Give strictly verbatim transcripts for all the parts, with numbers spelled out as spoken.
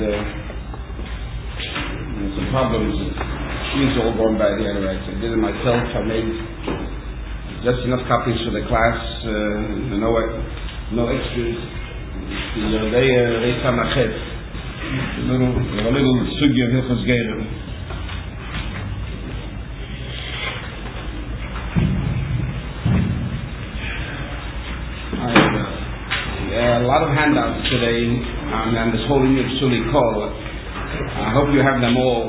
uh, some problems. She's all going by the other way. I did it myself. I made just enough copies for the class. Uh, no, no extras. The Yerdei Rei Samachet. A little, a little sugi of Hilchos Gerim. A lot of handouts today um, and this whole Inyan Suli call. I hope you have them all.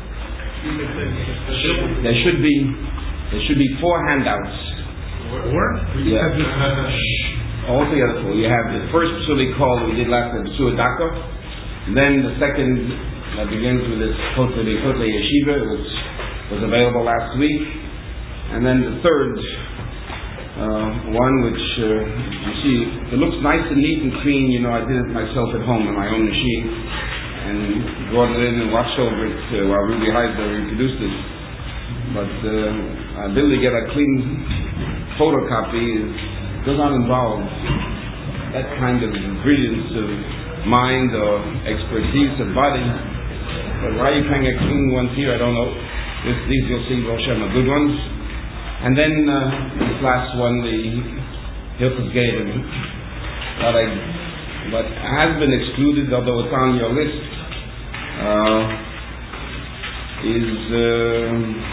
There should be there should be four handouts. Four? Yeah. All together four. You have the first Suli call that we did last time, Psua Daka. Then the second that begins with this Kotei Kotei Yeshiva, which was available last week. And then the third Uh, one which uh, you see, it looks nice and neat and clean. You know, I did it myself at home in my own machine and brought it in and watched over it uh, while Ruby Heiser reproduced it. But uh, ability to get a clean photocopy is, does not involve that kind of brilliance of mind or expertise of body. But why are you trying to get clean ones here? I don't know. This, these you'll see, Rosh Hashanah, good ones. And then uh, this last one, the Hilchos Gerim, that I, but has been excluded, although it's on your list, uh, is uh,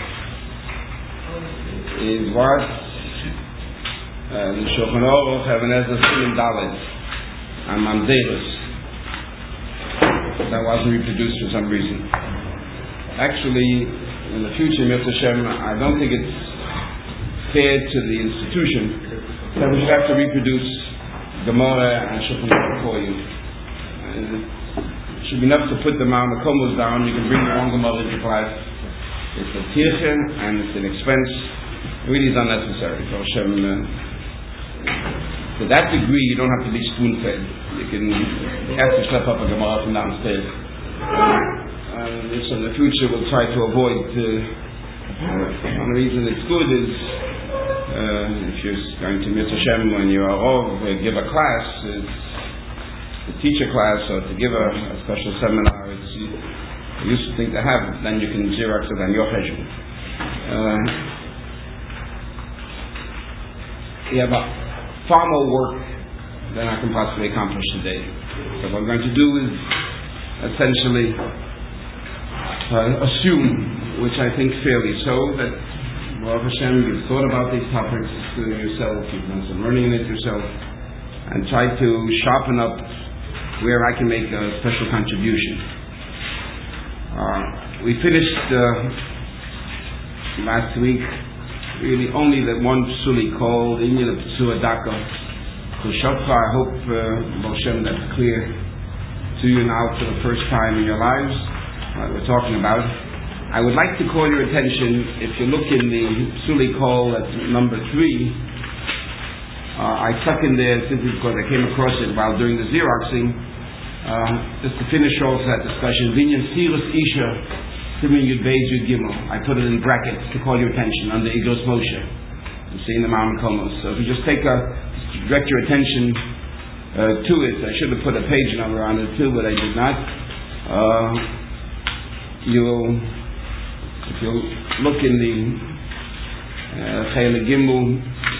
is what uh, the Shulchan Aruch Even Ezra Siman Dalet and Mamzeros. That wasn't reproduced for some reason. Actually, in the future, Mister Shem, I don't think it's fair to the institution that we should have to reproduce Gemara and Shulchan Aruch for you. And it should be enough to put the Ma'amakomos down. You can bring your own Gemara into class. It's a tirche and it's an expense. It really is unnecessary. So Hashem, uh, to that degree, you don't have to be spoon-fed. You can have to step up a Gemara from downstairs. Uh, and so in the future, we'll try to avoid. Uh, uh, one reason it's good is. Uh, if you're going to Mitzvah Hashem when you are over, uh, give a class, to teach a class or to give a, a special seminar, it's a useful thing to have. Then you can Xerox it on your cheshbon. Uh, you have a far more work than I can possibly accomplish today. So what I'm going to do is essentially uh, assume, which I think fairly so, that Baruch Hashem, you've thought about these topics uh, yourself, you've done some learning in it yourself, and tried to sharpen up where I can make a special contribution. Uh, we finished uh, last week really only that one Suli called Inyan of Psua Daka. So Shofar, I hope, uh, Baruch Hashem, that's clear to you now for the first time in your lives, what we're talking about. I would like to call your attention, if you look in the Suli call at number three, uh, I stuck in there simply because I came across it while doing the Xeroxing, uh, just to finish off that discussion. Vinyan Sirus Isha, Simin Yud Beis Yud Gimel. I put it in brackets to call your attention under Igros Moshe. You see in the Ma'amakomos. So if you just take a, just direct your attention uh, to it. I should have put a page number on it too, but I did not. Uh, you'll If you look in the Chayel Gimel,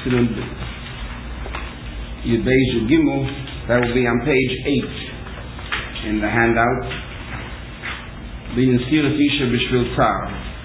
Yud Beis Yud Gimel, that will be on page eight in the handout. Binyan Sirus Isha B'Shvil Tzar.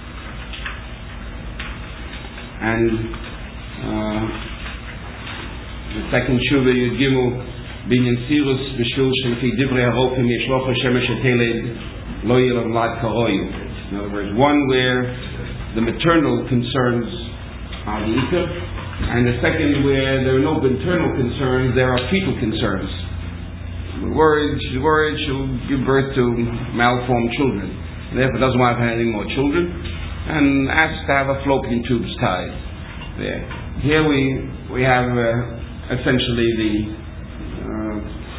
And uh, the second Shuvah Yud Gimel, Binyan Sirus B'Shvil Shelefi Divrei Haropim Yeshloch Hashem Sheteled Lo Yelav Lad Karoyu. In other words, one where the maternal concerns are the Ikar, and the second where there are no maternal concerns, there are fetal concerns. The worried, the worried she'll give birth to malformed children, and therefore doesn't want to have any more children, and asks to have a fallopian tubes tied there. Here we we have uh, essentially the uh,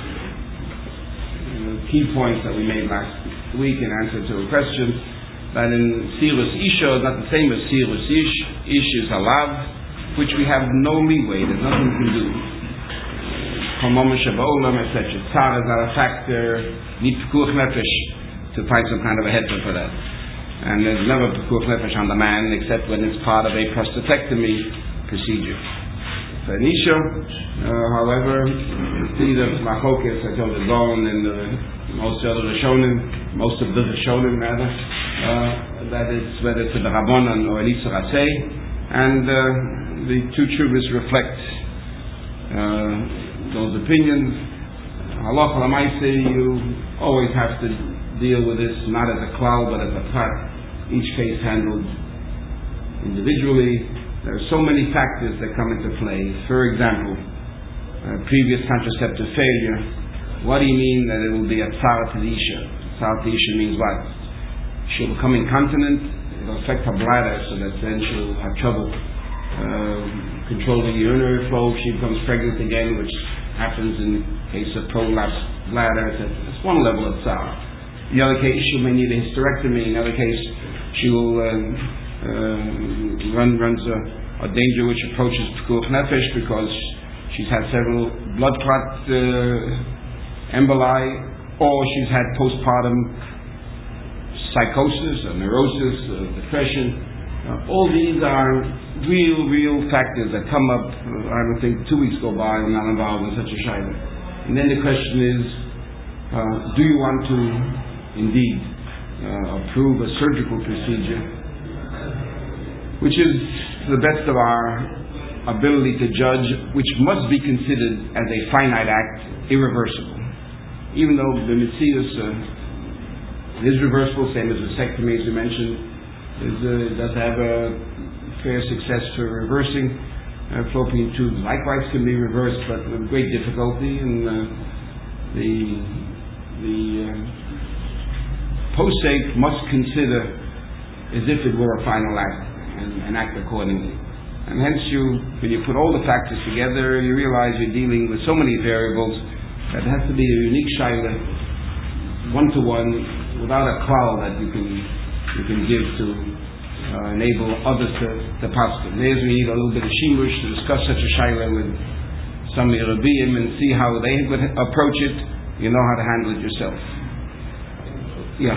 key points that we made last week in answer to a question. That in Sirus Isha is not the same as Sirus Ish. Ish is Halav, which we have no leeway. There's nothing we can do. Komoma Shabolam, et cetera. Tzara is not a factor. Need Pekuach Nefesh to find some kind of a heter for that. And there's never Pekuach Nefesh on the man except when it's part of a prostatectomy procedure. For Nisha, uh, however, see the Machokes, I told the Gaon and the, most of the Rishonim, most of the Rishonim rather, uh, that it's whether it's the Rabbanan or Elisa Rasei, and uh, the two Chuvas reflect uh, those opinions. Halacha l'maaseh, you always have to deal with this not as a klal but as a prat, each case handled individually. There are so many factors that come into play. For example, uh, previous contraceptive failure. What do you mean that it will be a tzara to the isha? Tzara to the isha means what? She'll become incontinent, it'll affect her bladder, so that then she'll have trouble uh, controlling urinary flow. She becomes pregnant again, which happens in case of prolapsed bladder. That's one level of tzara. In the other case, she may need a hysterectomy. In the other case, she will uh, uh, run runs a, a danger which approaches Pekuach Nefesh because she's had several blood clot uh, emboli, or she's had postpartum psychosis, or neurosis, or depression. Uh, all these are real, real factors that come up. Uh, I don't think two weeks go by I'm not involved in such a shayla. And then the question is, uh, do you want to indeed uh, approve a surgical procedure, which is to the best of our ability to judge, which must be considered as a finite act, irreversible. Even though the Metzius uh, is reversible, same as vasectomy, as we mentioned, is, uh, does have a fair success for reversing. Uh, fallopian tubes likewise can be reversed, but with great difficulty, and uh, the the uh, posek must consider as if it were a final act and, and act accordingly. And hence, you, when you put all the factors together, you realize you're dealing with so many variables that it has to be a unique shayla, one to one, without a klal that you can you can give to uh, enable others to to paskin. There's we need a little bit of shimush to discuss such a shayla with some Yerubim and see how they would approach it. You know how to handle it yourself. Yeah.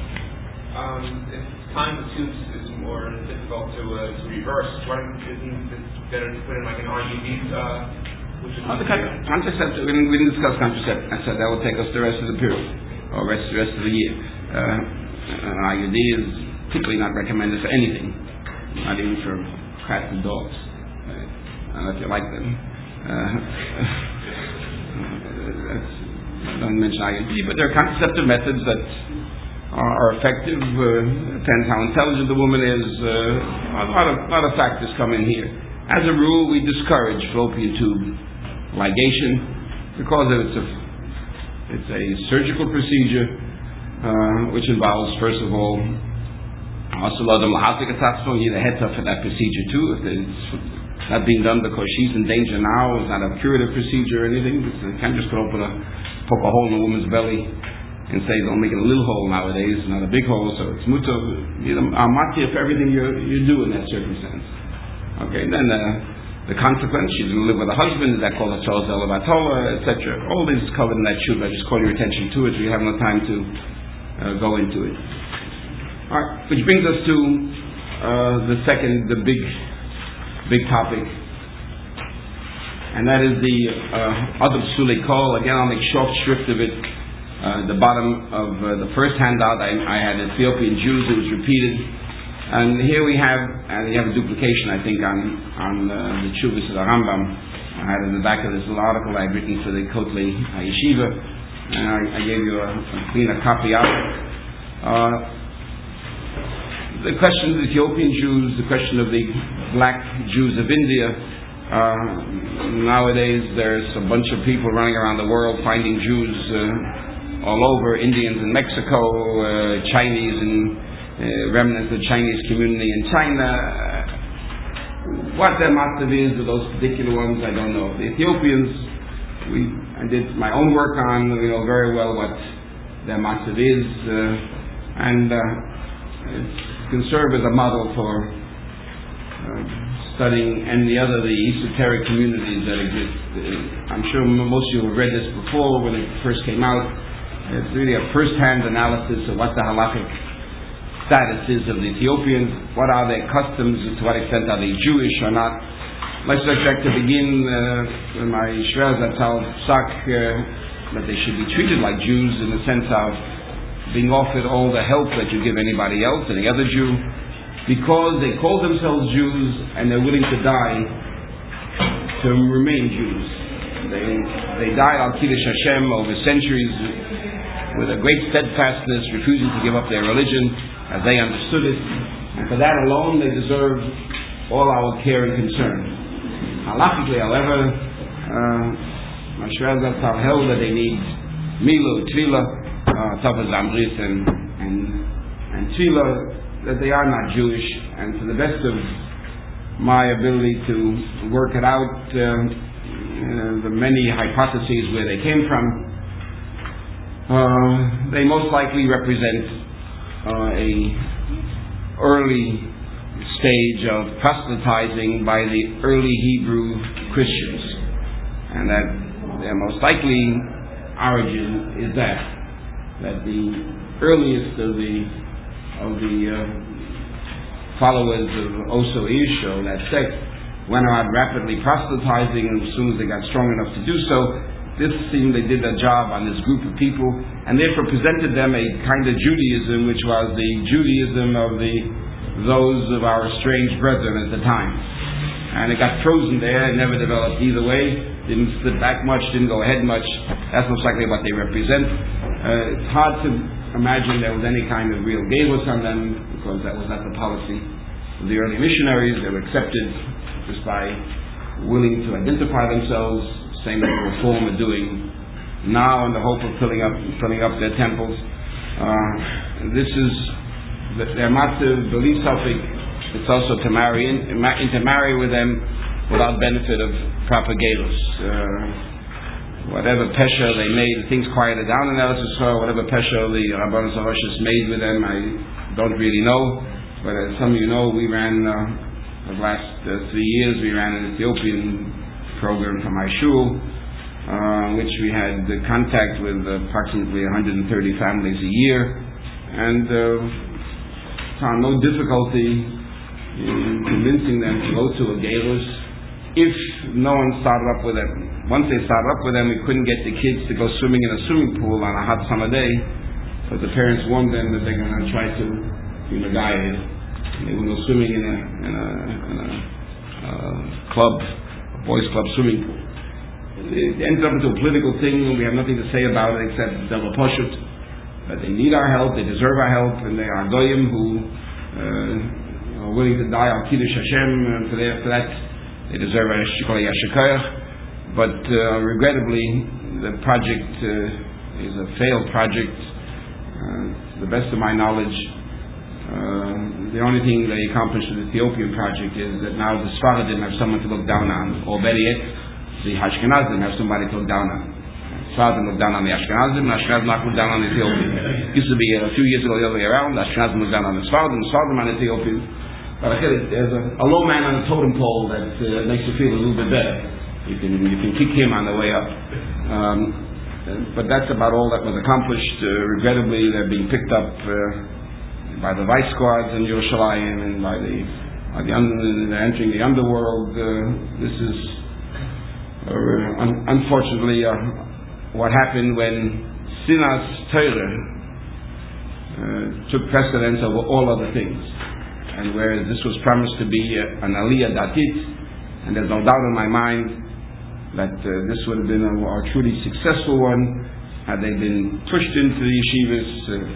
Um, if tying the tubes is more difficult to uh, to reverse, why isn't it better to put in like an I U D? Uh, which is oh, the con- contraceptive. We didn't, we didn't discuss contraceptive. I said that will take us the rest of the period, or rest the rest of the year. Uh, an I U D is typically not recommended for anything, not even for cats and dogs, uh, unless you like them. Uh, that's, I don't mention I U D, but there are contraceptive methods that are effective. Uh, depends how intelligent the woman is. Uh, a lot of lot of factors come in here. As a rule, we discourage fallopian tube ligation because it's a it's a surgical procedure uh, which involves, first of all, also you need a heter for that procedure too. If it's not being done because she's in danger now, it's not a curative procedure or anything. You can't just open a poke a hole in a woman's belly and say don't make it a little hole nowadays, not a big hole. So it's mutter, you know, amatia for everything you you do in that circumstance. Okay, then uh, the consequence, she's going to live with a husband, that called a tzolz elevatola, et cetera. All this is covered in that shub. I just call your attention to it. We have no time to uh, go into it. All right, which brings us to uh, the second, the big, big topic, and that is the Adab Suli Kol. Again, I'll make short shrift of it. Uh, the bottom of uh, the first handout, I, I had Ethiopian Jews. It was repeated. And here we have, and you have a duplication, I think, on on uh, the Chuvas of the Rambam. I had in the back of this little article I had written for the Kotli Yeshiva, and I, I gave you a, a cleaner copy out. Uh, the question of the Ethiopian Jews, the question of the black Jews of India. Uh, nowadays, there's a bunch of people running around the world finding Jews uh, all over, Indians in Mexico, uh, Chinese in Uh, remnants of the Chinese community in China. Uh, what their massive is of those particular ones, I don't know. The Ethiopians, we I did my own work on. We know very well what their massive is, uh, and uh, it can serve as a model for uh, studying any other the esoteric communities that exist. Uh, I'm sure most of you have read this before when it first came out. It's really a first-hand analysis of what the halachic status is of the Ethiopians, what are their customs, to what extent are they Jewish or not. I'd like to begin uh, with my Shver Zatzal Psak uh, that they should be treated like Jews in the sense of being offered all the help that you give anybody else, any other Jew, because they call themselves Jews and they're willing to die to remain Jews. They they died al Kiddush Hashem over centuries with a great steadfastness, refusing to give up their religion as they understood it, and for that alone they deserve all our care and concern. Halachically, however, Mashra Zatzal held that they need Milu, Tefillah, Tafaz Amrit, and and and Tefillah, that they are not Jewish, and to the best of my ability to work it out, uh, uh, the many hypotheses where they came from, uh, they most likely represent uh, a early stage of proselytizing by the early Hebrew Christians, and that their most likely origin is that that the earliest of the of the uh, followers of Oso Ish, or that sect, went around rapidly proselytizing, and as soon as they got strong enough to do so, this seemed they did a job on this group of people, and therefore presented them a kind of Judaism which was the Judaism of the those of our estranged brethren at the time. And it got frozen there, it never developed either way, didn't slip back much, didn't go ahead much. That's most likely what they represent. Uh, it's hard to imagine there was any kind of real galus on them, because that was not the policy of the early missionaries. They were accepted just by willing to identify themselves, same as the Reform are doing now in the hope of filling up filling up their temples. Uh, this is their massive belief topic. It's also to marry in, intermarry with them without benefit of propagators. Uh, whatever pesha they made, things quieted down in Eretz Yisrael. Whatever pesha the Rabbanos HaRoshis made with them, I don't really know. But as some of you know, we ran uh, the last uh, three years. We ran an Ethiopian program from my shul, uh, which we had uh, contact with approximately one hundred thirty families a year, and uh, found no difficulty in convincing them to go to a galus if no one started up with them. Once they started up with them, we couldn't get the kids to go swimming in a swimming pool on a hot summer day, but the parents warned them that they're going to try to be Megayed. They would go swimming in a, in a, in a uh, club, a boys' club swimming pool. It ended up into a political thing, and we have nothing to say about it except Dava Poshut. But they need our help, they deserve our help, and they are Goyim who uh, are willing to die on Kiddush Hashem, and for, their, for that they deserve a Shikol Yashikayach. But uh, regrettably, the project uh, is a failed project. Uh, to the best of my knowledge, uh, the only thing they accomplished with the Ethiopian project is that now the Sfaradim have someone to look down on, or better yet, the Ashkenazim have somebody to look down on. Sfaradim look down on the Ashkenazim, and Ashkenazim look down on the Ethiopians. It used to be a few years ago the other way around. The Ashkenazim look down on the Sfaradim, the Sfaradim on the Ethiopians. But I feel there's a, a low man on the totem pole that uh, makes you feel a little bit better. You can you can kick him on the way up. Um, but that's about all that was accomplished. Uh, regrettably, they're being picked up uh, by the vice squads in Yerushalayim and by the by the under, they're entering the underworld. Uh, this is uh, un- unfortunately uh, what happened when Sinas Torah uh, took precedence over all other things. And whereas this was promised to be uh, an Aliyah Datit, and there's no doubt in my mind that uh, this would have been a, a truly successful one had they been pushed into the yeshivas,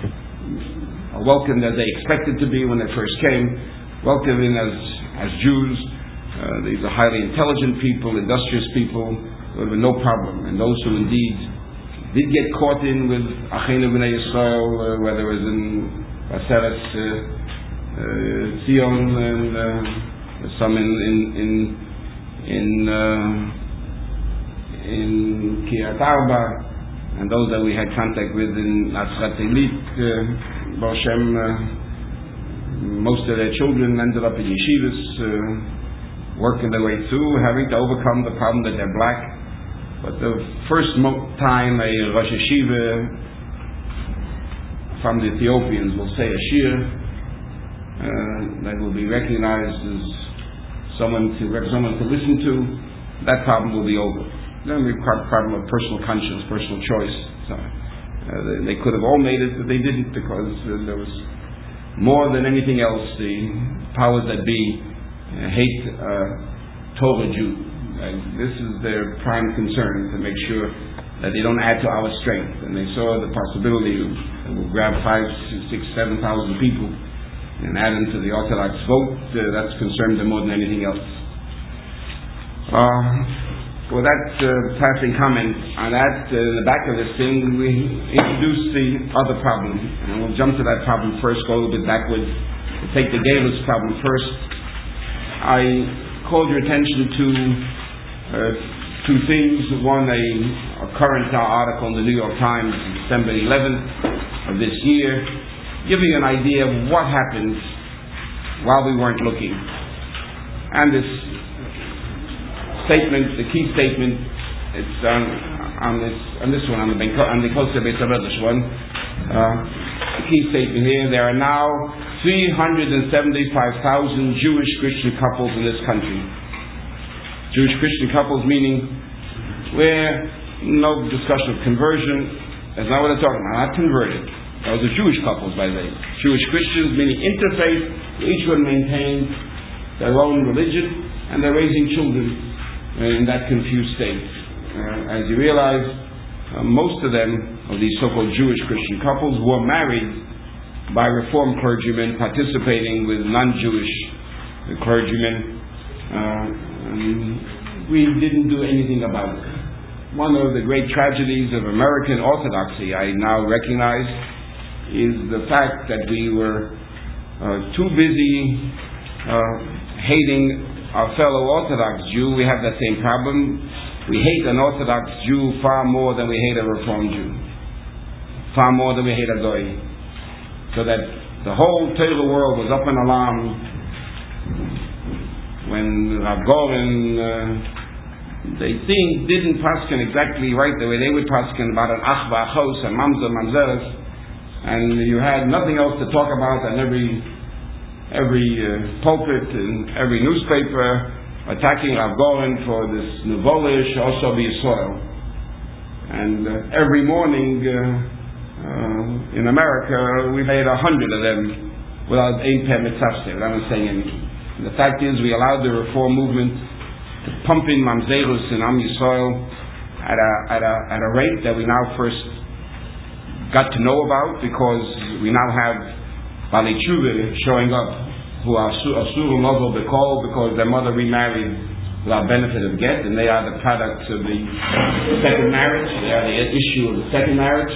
uh, welcomed as they expected to be when they first came, welcomed in as, as Jews. Uh, these are highly intelligent people, industrious people, there would have been no problem. And those who indeed did get caught in with Achenu B'nai Yisrael, uh, whether it was in Baseres, uh, Uh, Zion, and uh, some in in in in, uh, in Kiryat Arba, and those that we had contact with in Natzrat Eilit, uh, Baruch Hashem, uh, most of their children ended up in yeshivas. Uh, working their way through, having to overcome the problem that they're black. But the first mo- time a Rosh Yeshiva from the Ethiopians will say a shir uh, that will be recognized as someone to someone to listen to, that problem will be over. Then we have a problem of personal conscience, personal choice. So, uh, they, they could have all made it, but they didn't, because uh, there was more than anything else, the powers that be uh, hate uh, Torah Jew. And this is their prime concern, to make sure that they don't add to our strength. And they saw the possibility of we'll grab five, six, seven thousand people and add them to the Orthodox vote. Uh, that's concerned them more than anything else. Uh, For that uh, passing comment on that, uh, in the back of this thing, we introduced the other problem. And we'll jump to that problem first, go a little bit backwards. We'll take the Galus problem first. I called your attention to uh, two things. One, a, a current article in the New York Times, December eleventh of this year, giving an idea of what happened while we weren't looking. And this statement, the key statement, it's on, on this on this one, on the on the Kosher Beis HaMikdash one. Uh, the key statement here: there are now three hundred seventy-five thousand Jewish Christian couples in this country. Jewish Christian couples meaning where no discussion of conversion. That's not what they're talking about. Not converted. Those are Jewish couples, by the way. Jewish Christians meaning interfaith. Each one maintains their own religion, and they're raising children in that confused state. Uh, as you realize, uh, most of them, of these so-called Jewish Christian couples, were married by Reformed clergymen participating with non-Jewish clergymen. Uh, and we didn't do anything about it. One of the great tragedies of American Orthodoxy, I now recognize, is the fact that we were uh, too busy uh, hating our fellow Orthodox Jew. We have that same problem. We hate an Orthodox Jew far more than we hate a Reformed Jew. Far more than we hate a Goy. So that the whole Torah world was up in alarm when Rav Goren, uh, they think, didn't paskin exactly right the way they would paskin about an ach v'achos, and mamzer, mamzeres, and you had nothing else to talk about, and every every uh, pulpit and every newspaper attacking Rav Goren for this Nuvolish, also be soil. And uh, every morning uh, uh, in America, we made a hundred of them without ein peh mitzavseh, without saying anything. And the fact is, we allowed the Reform movement to pump in mamzerus and Am Yisrael at a, at a, at a rate that we now first got to know about, because we now have Bali Tshuva showing up, who are Asur Novel Bekol, because their mother remarried without benefit of get, and they are the products of the second marriage. They are the issue of the second marriage.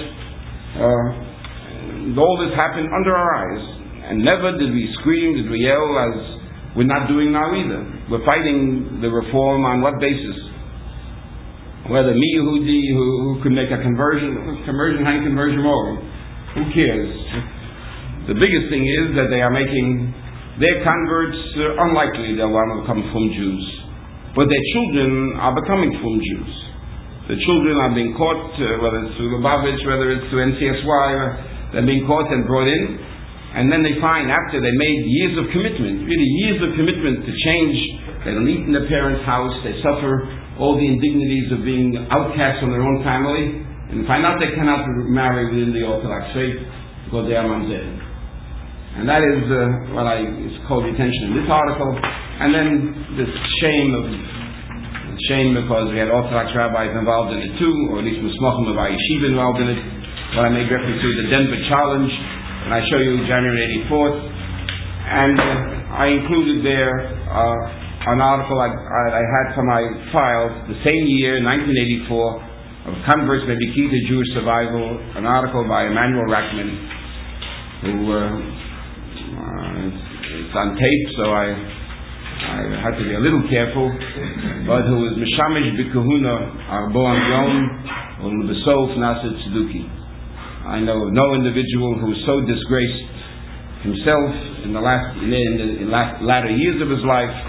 Uh, all this happened under our eyes, and never did we scream, did we yell, as we're not doing now either. We're fighting the reform on what basis? Whether me Yehudi who, who could make a conversion, conversion, hang conversion more. Who cares? The biggest thing is that they are making their converts uh, unlikely they'll want to become Fum Jews. But their children are becoming Fum Jews. The children are being caught, uh, whether it's through Lubavitch, whether it's through N C S Y, uh, they're being caught and brought in. And then they find, after they made years of commitment, really years of commitment to change, they don't eat in their parents' house, they suffer all the indignities of being outcasts from their own family, and find out they cannot marry within the Orthodox faith because they are mamzer. And that is uh, what I called the attention in this article. And then this shame of shame because we had Orthodox rabbis involved in it too, or at least Musmachim of our yeshiva involved in it. What I made reference to, the Denver Challenge, and I show you January eighty-fourth. And uh, I included there uh, an article I, I, I had from my files the same year, nineteen eighty-four, of Converts May Be Key to Jewish Survival, an article by Emmanuel Rackman, who uh, Uh, it's, it's on tape, so I I had to be a little careful, but who was Mishamish B'Kahuna Arbo Amyon or Besof Nasir Tzeduki. I know of no individual who so disgraced himself in the last in the, in the last, latter years of his life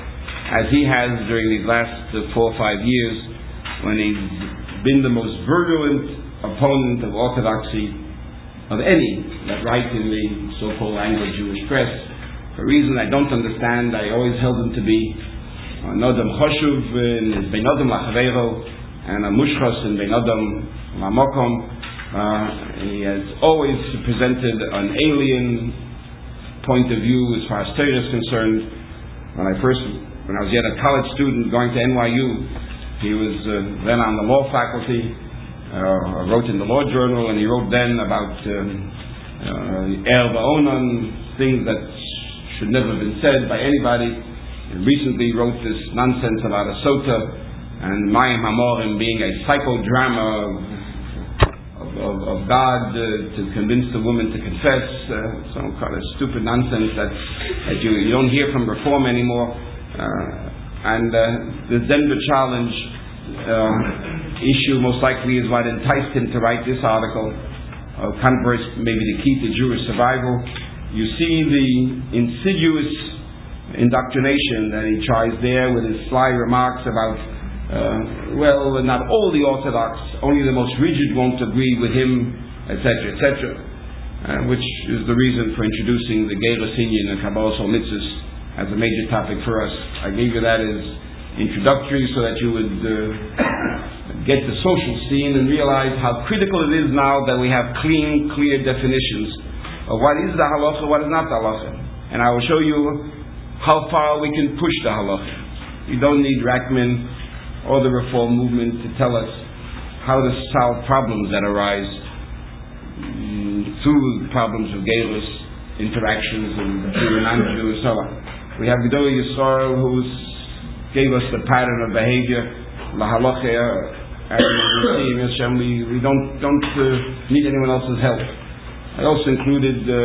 as he has during these last uh, four or five years, when he's been the most virulent opponent of orthodoxy of any that write in the so-called Anglo-Jewish press. For a reason I don't understand, I always held him to be an Adam Choshuv in Ben Adam Lachavero and a Mushchos in Ben Adam Lamokom. Uh, he has always presented an alien point of view as far as Torah is concerned. When I first, when I was yet a college student going to N Y U, he was uh, then on the law faculty. Uh, I wrote in the law journal, and he wrote then about Er Ba'onan, things that should never have been said by anybody. He recently wrote this nonsense about a sota and Mayim Hamorim being a psychodrama of, of, of, of God uh, to convince the woman to confess. Uh, some kind of stupid nonsense that, that you, you don't hear from Reform anymore. Uh, and uh, the Denver Challenge uh, issue most likely is what enticed him to write this article, uh, Converse, maybe the key to Jewish survival. You see the insidious indoctrination that he tries there with his sly remarks about, uh, well, not all the Orthodox, only the most rigid won't agree with him, et cetera, et cetera, uh, which is the reason for introducing the Geiros Inyan and Kabbalah Sol Mitzvahs as a major topic for us. I gave you that as introductory so that you would uh, get the social scene and realize how critical it is now that we have clean, clear definitions of what is the halacha, what is not the halacha. And I will show you how far we can push the halacha. You don't need Rackman or the Reform movement to tell us how to solve problems that arise mm, through problems of Geiros, interactions and Jew and non-Jew and so on. We have Gedolei Yisrael who gave us the pattern of behavior, la halacha, and we, we don't, don't uh, need anyone else's help. I also included uh,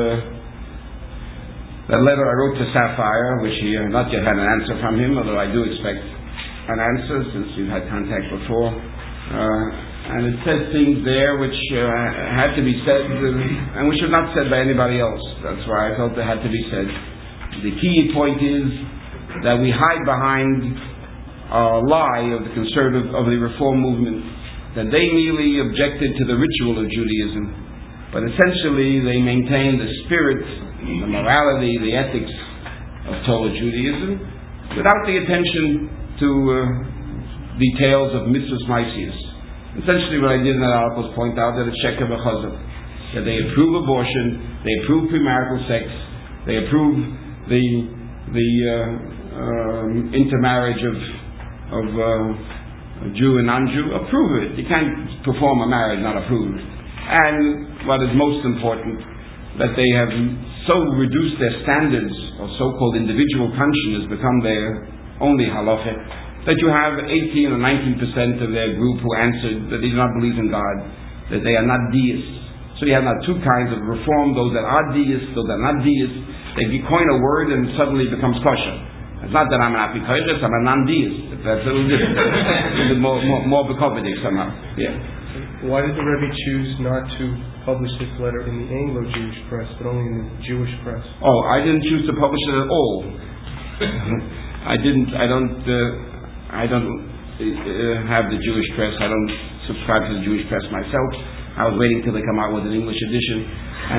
that letter I wrote to Sapphire, which he uh, not yet had an answer from him, although I do expect an answer since we've had contact before. Uh, and it says things there which uh, had to be said, uh, and which were not said by anybody else. That's why I felt they had to be said. The key point is that we hide behind a lie of the conservative, of the Reform movement, that they merely objected to the ritual of Judaism. But essentially, they maintain the spirit, the morality, the ethics of Torah Judaism, without the attention to uh, details of mitzvahs maisius. Essentially, what I did in that article was point out that it's sheker v'chazor, that they approve abortion, they approve premarital sex, they approve the the uh, um, intermarriage of of uh, Jew and non-Jew. Approve it. You can't perform a marriage, not approve it. And what is most important, that they have so reduced their standards of so-called individual conscience has become their only halacha, that you have eighteen or nineteen percent of their group who answered that they do not believe in God, that they are not deists. So you have now two kinds of Reform, those that are deists, those that are not deists. They coin a word and suddenly it becomes kosher. It's not that I'm an apikoides, I'm a non-deist. That's a little different. A little bit more, more, more bekovidik somehow. Yeah. Why did the Rebbe choose not to publish this letter in the Anglo-Jewish press, but only in the Jewish press? Oh, I didn't choose to publish it at all. I didn't. I don't. Uh, I don't uh, have the Jewish press. I don't subscribe to the Jewish press myself. I was waiting till they come out with an English edition, and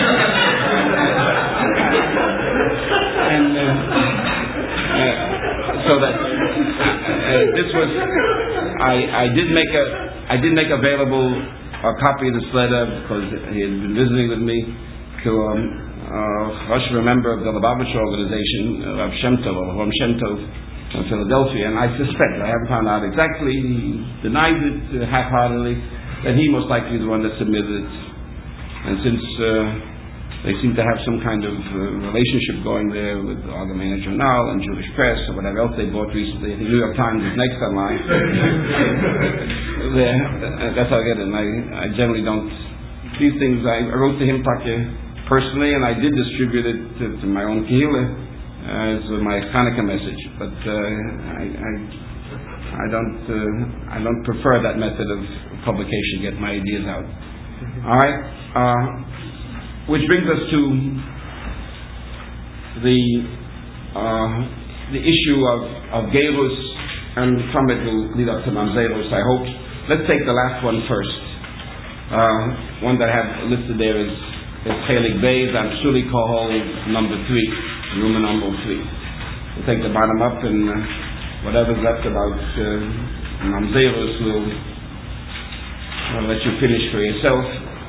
and uh, uh, so that uh, this was. I I did make a. I did make available a copy of this letter because he had been visiting with me to um, uh, a member of the Lubavitcher organization, uh, Rav Shem Tov, or Ram Shem Tov in Philadelphia, and I suspect, I haven't found out exactly, he denies it uh, half-heartedly, that he most likely is the one that submitted it. And since uh, they seem to have some kind of uh, relationship going there with the Allgemeine Journal and Jewish Press or whatever else they bought recently. The New York Times is next on line. There, that's how I get it. And I, I generally don't. These things, I, I wrote to him personally, and I did distribute it to, to my own kehillah as my Hanukkah message. But uh, I, I, I don't, uh, I don't prefer that method of publication. Get my ideas out. All right. Uh, Which brings us to the uh, the issue of, of Gerus, and from it will lead up to Mamzerus, I hope. Let's take the last one first. Uh, one that I have listed there is, is Chelik Beis and Shuli Kohol number three, room number three. We'll take the bottom up, and uh, whatever's left about uh, Mamzerus will I'll let you finish for yourself.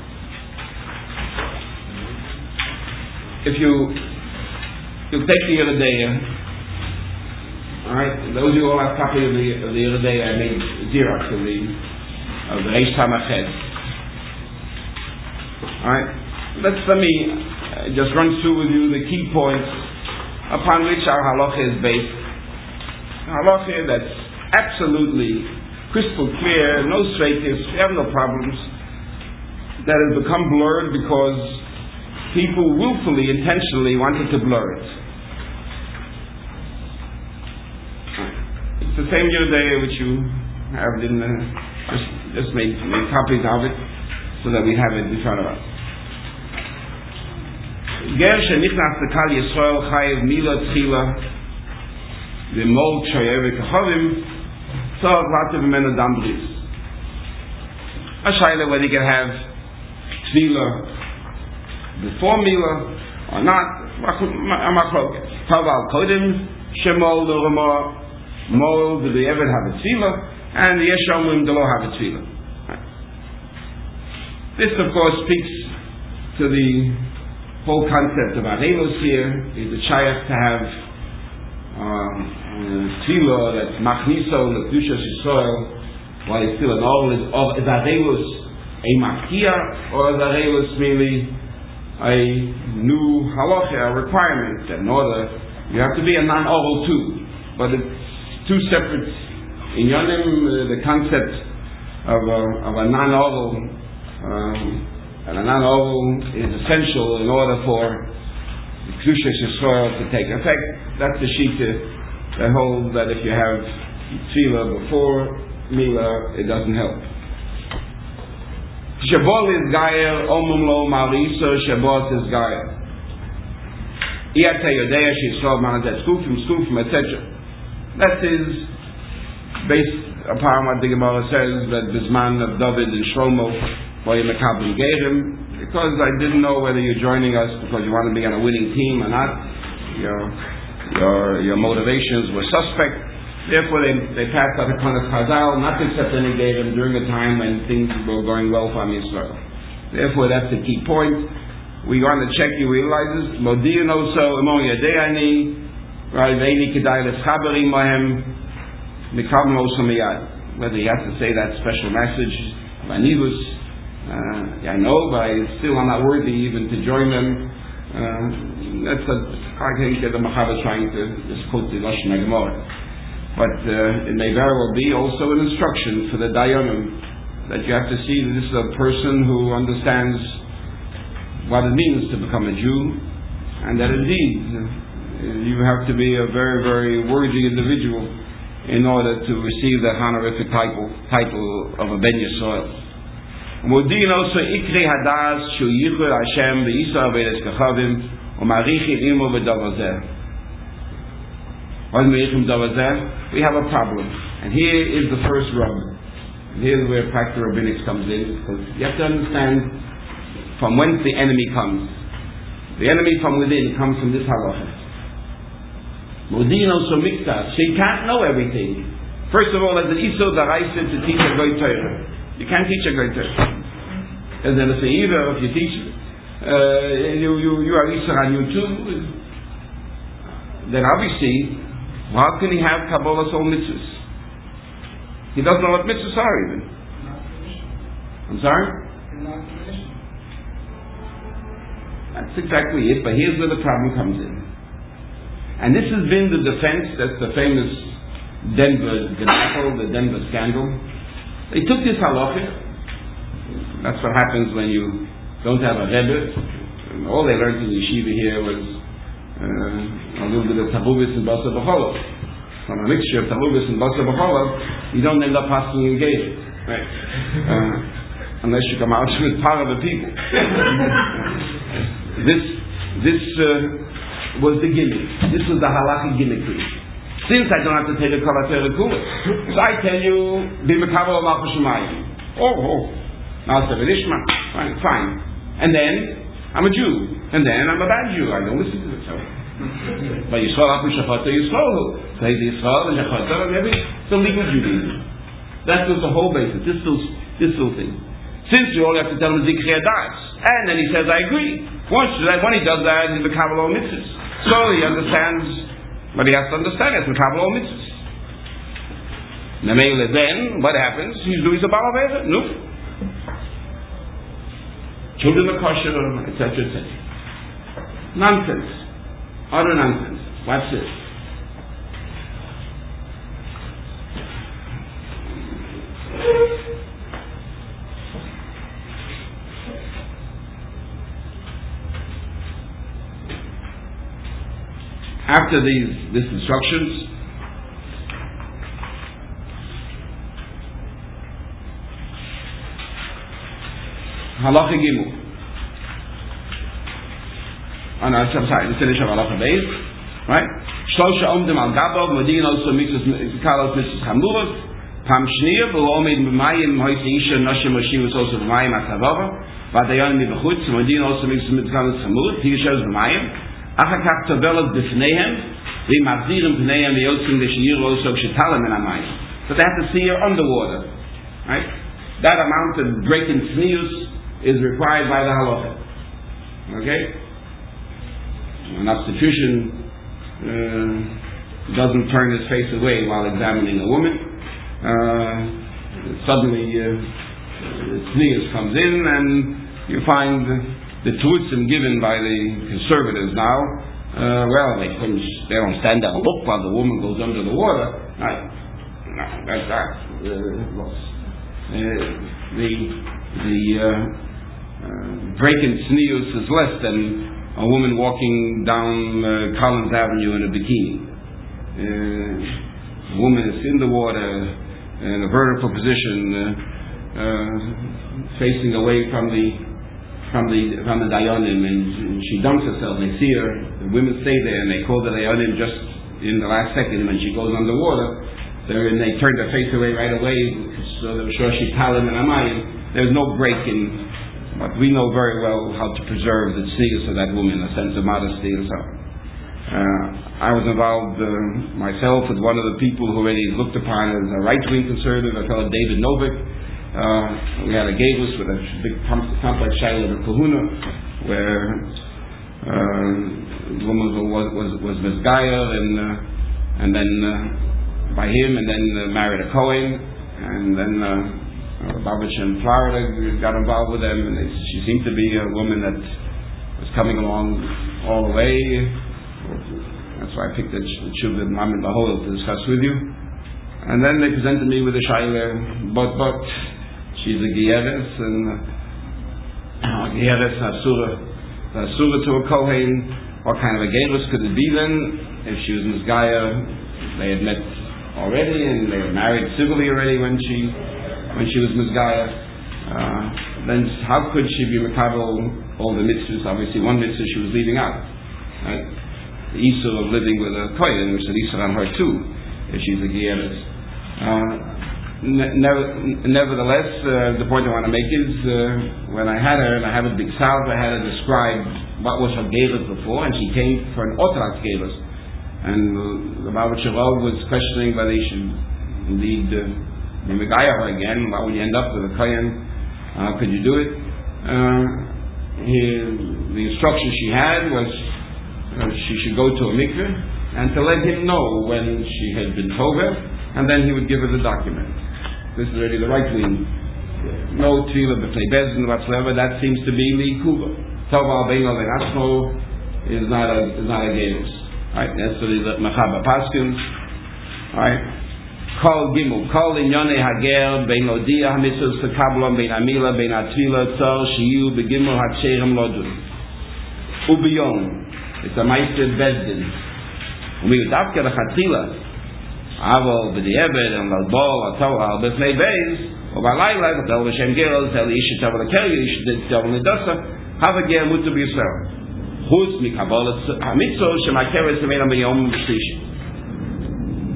If you you take the Yeridea, all right. Those who all have copy of the of the Yeridea, I made Xerox of the of the Reish Samachet. All right. Let's let me uh, just run through with you the key points upon which our halacha is based. A halacha that's absolutely crystal clear, no straightness, we have no problems, that has become blurred because people willfully, intentionally wanted to blur it. It's the same Yeridea which you have in, uh, just, just made, made copies of it so that we have it in front of us. Ger shenichnas lekal Yisrael chayev mila tchila v'mol kshayev kachavim so lots of men are dambris. A shaila whether you can have tefillah before Mila or not. Paval kodim shemol the Ramah mol the Eved have a tefillah and the Yeshomim the lo have a tefillah. This of course speaks to the whole concept of Arelos here. Is the shayach to have um, tefillah that's machniso l'kedushas Yisrael while it's still an oral is of Arelos a makia or is Arelos merely a new halacha, a requirement that in order you have to be a non-oral too, but it's two separate inyanim. Uh, the concept of a, of a non-oral um, and a non-oral is essential in order for the kedushas Yisrael to take effect. That's the shita that holds that if you have tefillah before Mila, it doesn't help. Shabbat is gayer, omum lo marisa, Shabbat is gayer. Iyate yodea she'yisrael manazet skufim, skufim, et cetera. That is based upon what the Gemara says that Bisman of David and Shlomo were mekabel gerim. Because I didn't know whether you're joining us because you want to be on a winning team or not. Your your your motivations were suspect. Therefore, they, they passed out a kind of chazal, not to accept any gerim during a time when things were going well for Israel. Therefore, that's the key point. We want to check you realizes Modian also among Yadeani, Ralveini Kedai Leschaberim Mahem, Mikabel also Miyad. Whether he has to say that special message, Vanilus, uh, I know, but I still am not worthy even to join them. Uh, that's a I think that the Machaber is trying to just quote the Lashon HaGemara. But uh, it may very well be also an instruction for the Dayanim that you have to see that this is a person who understands what it means to become a Jew, and that indeed uh, you have to be a very, very worthy individual in order to receive that honorific title, title of a Ben Yisrael. Modin also ikri hadas shu yichur Hashem ve'isa ve'eres kachavim u'marichim imo v'davazeh. We have a problem, and here is the first rub. And here's where practical rabbinics comes in, because you have to understand from whence the enemy comes. The enemy from within comes from this halacha. Modino so miktas. She can't know everything. First of all, there's an isur daraisa to teach a goy Torah. You can't teach a goy Torah. And then it's either if you teach, uh, you you you are isur on you too. Then obviously, how can he have Kabbalah's own mitzvahs? He doesn't know what mitzvahs are even. I'm sorry? That's exactly it, but here's where the problem comes in. And this has been the defense, that's the famous Denver debacle, the Denver scandal. They took this halacha. That's what happens when you don't have a Rebbe. All they learned in yeshiva here was Uh, a little bit of Tabuvis and Basa B'Cholov. From a mixture of Tabuvis and Basa B'Cholov, you don't end up passing engaged. Right? Uh, unless you come out with part of the people. this this uh, was the gimmick. This was the halachic gimmickry. Since I don't have to take a Kol HaTorah Kula, so I tell you, be Mekabel of Malchus Shemayim. Oh, oh. Now it's a Nishma. Fine, fine. And then, I'm a Jew. And then, I'm a bad Jew. I don't listen to it. So. But Yisrael Apu Shachata Yisrael. So he's Yisrael and Shachata and everything. It's a legal Judaism. That was the whole basis. This little, this little thing. Since you only have to tell him Zikri Adas. And then he says, I agree. Once when he does that, he's Mekabel all mitzvahs. So he understands, but he has to understand it's Mekabel all mitzvahs. Then, what happens? He's doing the Baal Aveda. No. Children are kosher, et cetera, et cetera. Nonsense. Utter nonsense. Watch this. After these, these instructions, Halacha Gimel. Oh no, I'm sorry, the finish of Halacha Beis, right? Shlosha Omdim Al Gabov, Medin also Mitzvahs Kalos Mitzvahs Chamuros, Pam Shniya, V'Omid B'Mayim, Hoyse Isha, Noshim Moshivus also B'Mayim Atavava, V'Adayon Mibachutz, Medin also Mitzvahs Kalos Chamuros, Tigeshavs B'Mayim, Achakach Tovelos B'Fneihem, V'Mavzirim B'Neihem, V'Yotzim V'Shiyir also Shetalim in Amayim. So they have to see her underwater, right? That amount of breaking sneers is required by the halacha. Okay? An obstetrician uh, doesn't turn his face away while examining a woman. Uh, suddenly, uh, the sneeze comes in, and you find the terutzim given by the conservatives now. Uh, well, they couldn't. They don't stand there and look while the woman goes under the water. Right? No, that's that. Uh, uh, the the uh, Uh, breaking sneers is less than a woman walking down uh, Collins Avenue in a bikini. Uh, a woman is in the water in a vertical position, uh, uh, facing away from the from the from the Dayanim, and she dumps herself. They see her. The women stay there, and they call the Dayanim just in the last second when she goes underwater. And they turn their face away right away, so they're sure she's Talim and Amayim. There's no break in. But we know very well how to preserve the tznius of that woman, a sense of modesty and so on. Uh, I was involved uh, myself with one of the people who already looked upon as a right-wing conservative, a fellow David Novik. Uh, we had a gaylus with a big complex shiloh of Kahuna, where uh, the woman was was, was misguided, and uh, and then uh, by him, and then uh, married a Cohen, and then. Uh, Uh, Babich in Florida got involved with them, and they, she seemed to be a woman that was coming along all the way. That's why I picked that Shuvah Mamin Bahol to discuss with you. And then they presented me with a Shaila, but but she's a Gieres, and uh, Gieres Asura, Asura to a Kohen. What kind of a Gaelus could it be then? If she was Miss Gaia, they had met already, and they were married civilly already when she. When she was Mizgaya, uh, then how could she be Mekabel all the mitzvahs? Obviously, one mitzvah she was leaving out. Right? The Isur of living with a Kohen, which is an Isur on her too, if she's a Gieres. Uh, ne- never, nevertheless, uh, the point I want to make is, uh, when I had her, and I have a big south, I had her describe what was her Geilus before, and she came for an Orthodox Geilus. And the Baal Sherov was questioning whether he should indeed uh, be Megaya her again. Why would you end up with a Kohen? Uh, could you do it? Uh, he, the instruction she had was uh, she should go to a mikveh and to let him know when she had been tover, and then he would give her the document. This is already the right wing. No tefillah b'fnei bezin whatsoever. That seems to be likuva. Tova beino le'atzmo is not a is not a geilus. Right? That's the mechaba paskin. Right? Kol Gimel, Kol Inyone Hager, Bein Odia Hamitzvos Tekablon, Bein Amila, Bein Atfila, Tzor Shiyu, Begimel Hatsherem Lodun. Ubiyom, it's a Meister Bezdin. Umi Udavke Lechatila, Avol B'di'eved, and Lalbol, Atol, Al B'fnei Beis, or Balayla, Tel V'Shem Gil, Tel Ishi Tav L'Kel, Ishi Tav L'Dasa, Have a Ger Mutu B'Yisrael. Chutz Mikabolet Hamitzvos, Shemakeret Semeram B'yom B'Shlishi.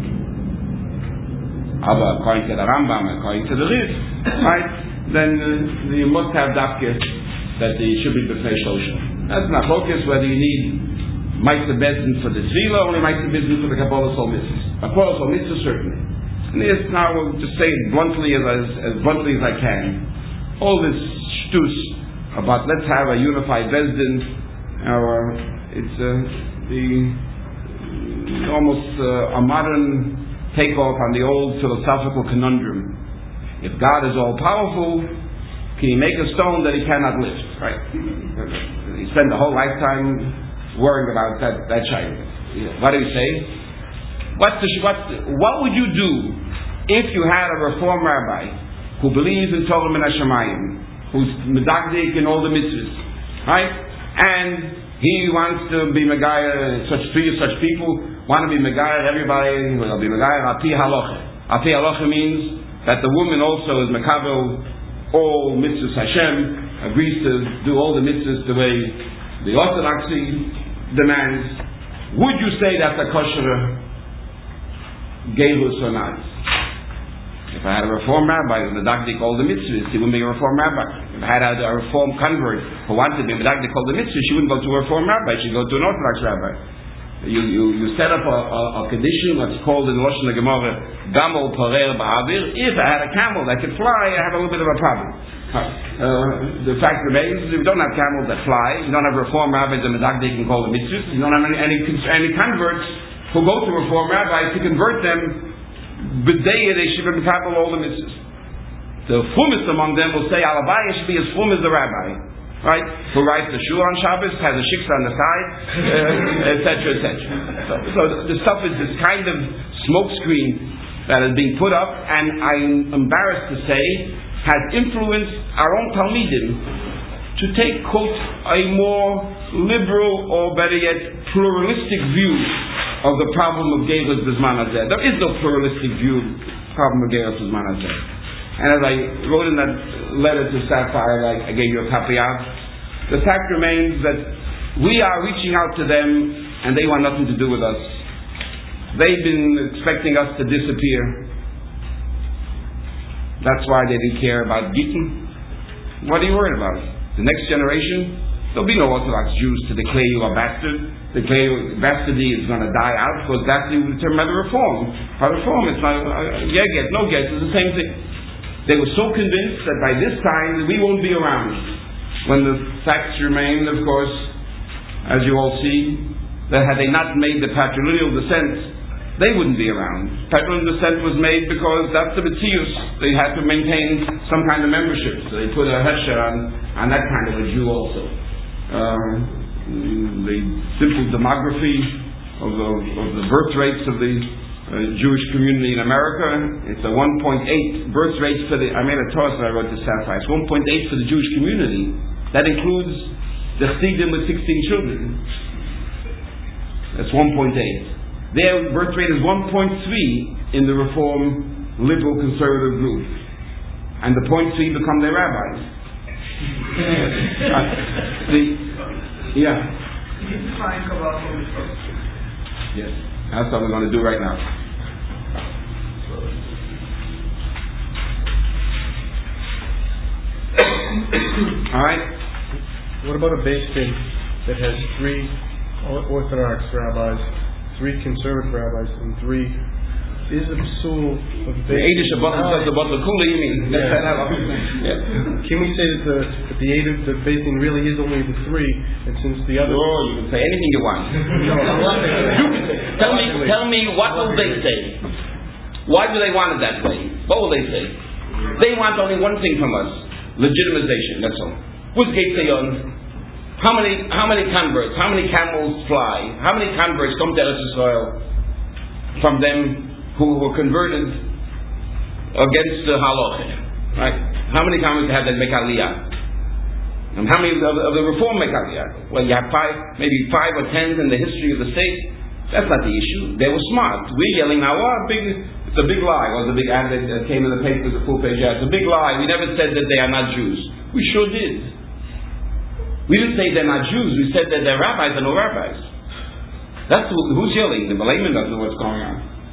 aber according to the Rambam, according to the Riv, right, then uh, you must have dafke that it should be b'fnei shloshim. That's not focus whether you need ma'aser bezdin for the tefillah or only ma'aser bezdin for the Kabbalah Sol mitzvahs. Kabbalah Sol mitzvahs certainly. And yes, now I will just say it bluntly as, as, as bluntly as I can. All this shtus about let's have a unified bezdin, or it's uh, the almost uh, a modern takeoff on the old philosophical conundrum. If God is all powerful, can He make a stone that He cannot lift? Right? He spent the whole lifetime worrying about that that child. What do we say? What's the, what's the, what would you do if you had a Reform rabbi who believes in Torah min hashamayim, who's medagdik in all the mitzvahs, right? And he wants to be Megayah, such three of such people want to be Megayah, everybody will be Megayah, Api halacha. Api halacha means that the woman also is Mekabel, all mitzvahs Hashem, agrees to do all the mitzvahs the way the orthodoxy demands. Would you say that's a kosher gelus or not? If I had a Reform rabbi who medagdik all the mitzvahs, he wouldn't be a Reform rabbi. If I had a, a Reform convert who wanted to be medagdik all the mitzvahs, she wouldn't go to a Reform rabbi, she'd go to an Orthodox rabbi. You, you, you set up a, a, a condition, what's called in Lashon Gemara, Gamol Parer Ba'avir. If I had a camel that could fly, I have a little bit of a problem. Uh, the fact remains, if you don't have camels that fly, you don't have Reform rabbis that medagdik and call the mitzvahs, you don't have any, any, any converts who go to Reform rabbis to convert them. B'dei they should be mekabel all the mitzvahs. The fumis among them will say, Alabaya should be as fum as the rabbi, right? Who writes the shul on Shabbos, has a shiksa on the side, et cetera, et cetera. So, so the stuff is this kind of smokescreen that is being put up, and I'm embarrassed to say, has influenced our own Talmidim to take, quote, a more liberal or better yet pluralistic view of the problem of Geirus Bisman Hazeh. There is no pluralistic view of the problem of Geirus Bisman Hazeh. And as I wrote in that letter to Sapphire, like I gave you a copy of, the fact remains that we are reaching out to them and they want nothing to do with us. They've been expecting us to disappear. That's why they didn't care about Gittin. What are you worried about? The next generation? There'll be no Orthodox Jews to declare you a bastard. Declare you bastardy is going to die out, because bastardy will determine by the reform. By reform, it's not, uh, yeah, get, no get, it's the same thing. They were so convinced that by this time we won't be around. When the facts remain, of course, as you all see, that had they not made the patrilineal descent, they wouldn't be around. Patrilineal descent was made because that's the Metzius. They had to maintain some kind of membership, so they put a hesher on, on that kind of a Jew also. Uh, the simple demography of the, of the birth rates of the uh, Jewish community in America, it's a one point eight birth rate for the, I made a toss that I wrote to Sapphire, it's one point eight for the Jewish community. That includes the Chassidim with sixteen children. That's one point eight. Their birth rate is one point three in the Reform liberal conservative group. And the point three become their rabbis. uh, the, yeah. Yes. That's what we're going to do right now. All right. What about a base thing that has three Orthodox rabbis, three conservative rabbis, and three? Is the psul of the Eidish about the Butler Kula, you mean? Yeah. Yeah. Can we say that the that the Eidish, the base thing really is only the three, and since the other? Oh, you can say anything you want. tell me, tell me, what will they say? Why do they want it that way? What will they say? They want only one thing from us: legitimization. That's all. Who's Gate Sayon? How many, how many converts? How many camels fly? How many converts come to Eretz Yisrael from them who were converted against the halacha? Right? How many converts have that make aliyah? And how many of the, of the reform make aliyah? Well, you have five, maybe five or ten in the history of the state. That's not the issue. They were smart. We're yelling now, oh, big, it's a big lie. It was a big ad that came in the paper, the full page ad. It's a big lie. We never said that they are not Jews. We sure did. We didn't say they're not Jews. We said that they're rabbis and no rabbis. That's who, who's yelling. The Malayan doesn't know what's going on.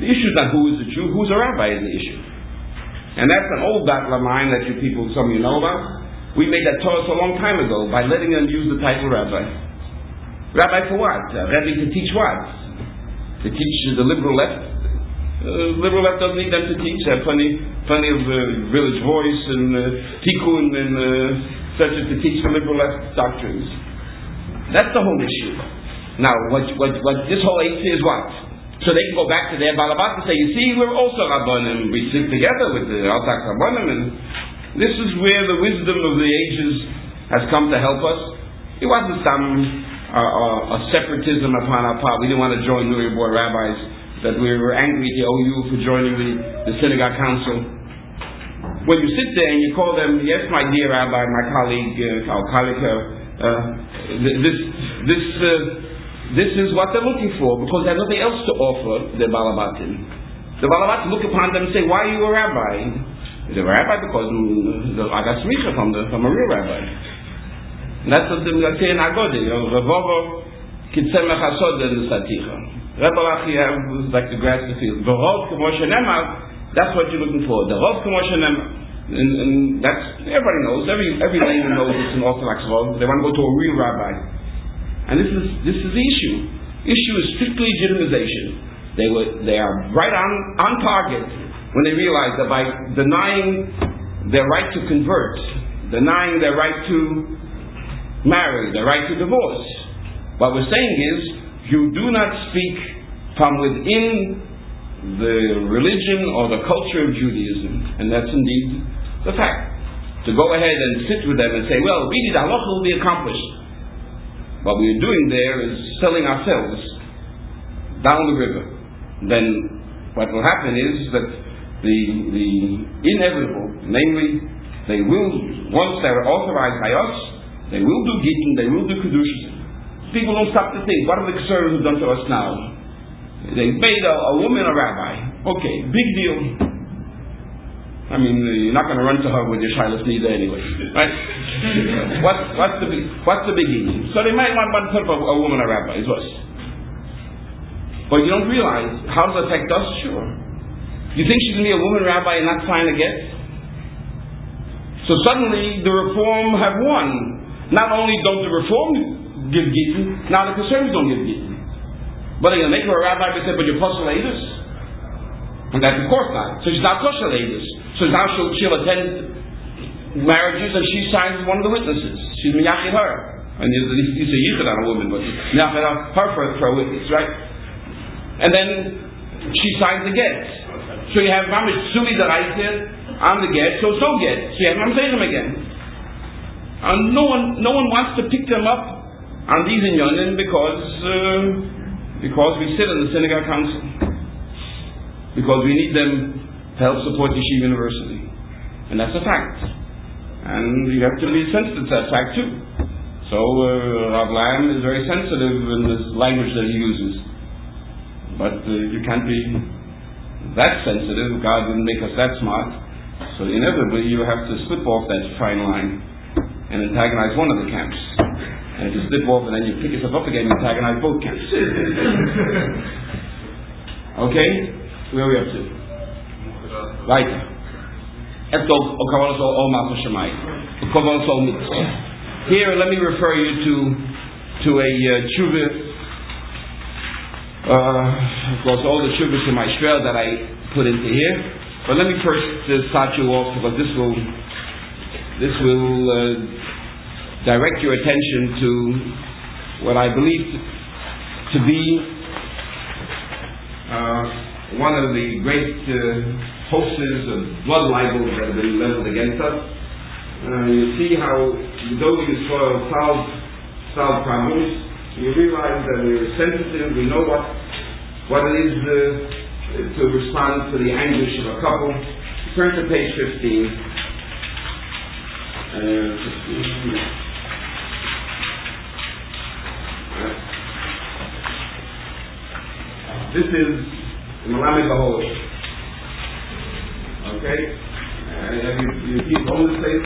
The issue is not who is a Jew, who's a rabbi is the issue. And that's an old battle of mine that you people, some of you know about. We made that Torah a long time ago by letting them use the title rabbi. Rabbi for what? Uh, rabbi to teach what? To teach the liberal left? Uh, liberal left doesn't need them to teach. They have plenty, plenty of uh, village voice and uh, tikkun and uh, such as to teach the liberal left doctrines. That's the whole issue. Now, what, what, what this whole eight is what? So they can go back to their balabat and say, you see, we're also rabbanim. We sit together with the Altak rabbanim, and this is where the wisdom of the ages has come to help us. It wasn't some uh, uh, a separatism upon our part. We didn't want to join New Boy rabbis, that we were angry at the O U for joining the, the synagogue council. When you sit there and you call them, yes, my dear rabbi, my colleague, uh, our colleague, uh, this, this, uh, this is what they're looking for, because they have nothing else to offer the balabatim. The balabatim look upon them and say, why are you a rabbi? You're a rabbi because I got smicha from the from a real rabbi. And that's what they say in Agodi. Revovo kitzemech hasod in the saticha. Rebbe you have like the grass in the field. V'rov k'mo shenemar. That's what you're looking for. The rov k'mo shenemar. And, and that's everybody knows. Every every layman knows it's an Orthodox rov. They want to go to a real rabbi. And this is this is the issue. Issue is strictly legitimization. They were they are right on on target when they realize that by denying their right to convert, denying their right to marry, their right to divorce, what we're saying is you do not speak from within the religion or the culture of Judaism, and that's indeed the fact. To go ahead and sit with them and say, well, really the halacha will be accomplished. What we're doing there is selling ourselves down the river. Then what will happen is that the the inevitable, namely, they will, once they're authorized by us, they will do gittin, they will do kedushas. People don't stop to think, what have the conservatives done to us now? They made a, a woman a rabbi. Okay, big deal. I mean, you're not going to run to her with your shilas neither anyway, right? what, what's the what's the beginning? So they might want one type of a woman a rabbi, is what. But you don't realize how does it affect us? Sure. You think she's going to be a woman rabbi and not sign a get? So suddenly the reform have won. Not only don't the reform give gittin, now the conservatives don't give gittin. But are you going to make her a rabbi and say, but you're kosher ladies? And that's of course not. So she's not kosher ladies. So now she'll, she'll attend marriages and she signs one of the witnesses. She's miyachid her. And he's a yichud on a woman, but miyachid her for, for a witness, right? And then she signs the get. So you have mamish suli deraisa on the get, so so get. So you have mamzeichem again. And no one, no one wants to pick them up on these inyanim because uh, because we sit in the synagogue council, because we need them to help support Yeshiva University, and that's a fact. And you have to be sensitive to that fact too. So uh, Rav Lam is very sensitive in the language that he uses, but uh, you can't be that sensitive. God didn't make us that smart. So inevitably you have to slip off that fine line and antagonize one of the camps. And if you slip off and then you pick yourself up again, you antagonize both camps. Okay? Where are we up to? Right. Here, let me refer you to to a uh, tshuva. Uh, of course, all the shuvas in my shvel that I put into here. But let me first uh, start you off, because this will this will uh, direct your attention to what I believe to be uh, one of the great uh, hoaxes of blood libels that have been leveled against us. Uh, you see how though you solve solve problems, you realize that we're sensitive, we know what what it is uh, to respond to the anguish of a couple. Turn to page fifteen. Uh, fifteen. Uh, this is Malamed Bahol. Okay? Uh, you, you keep on the place.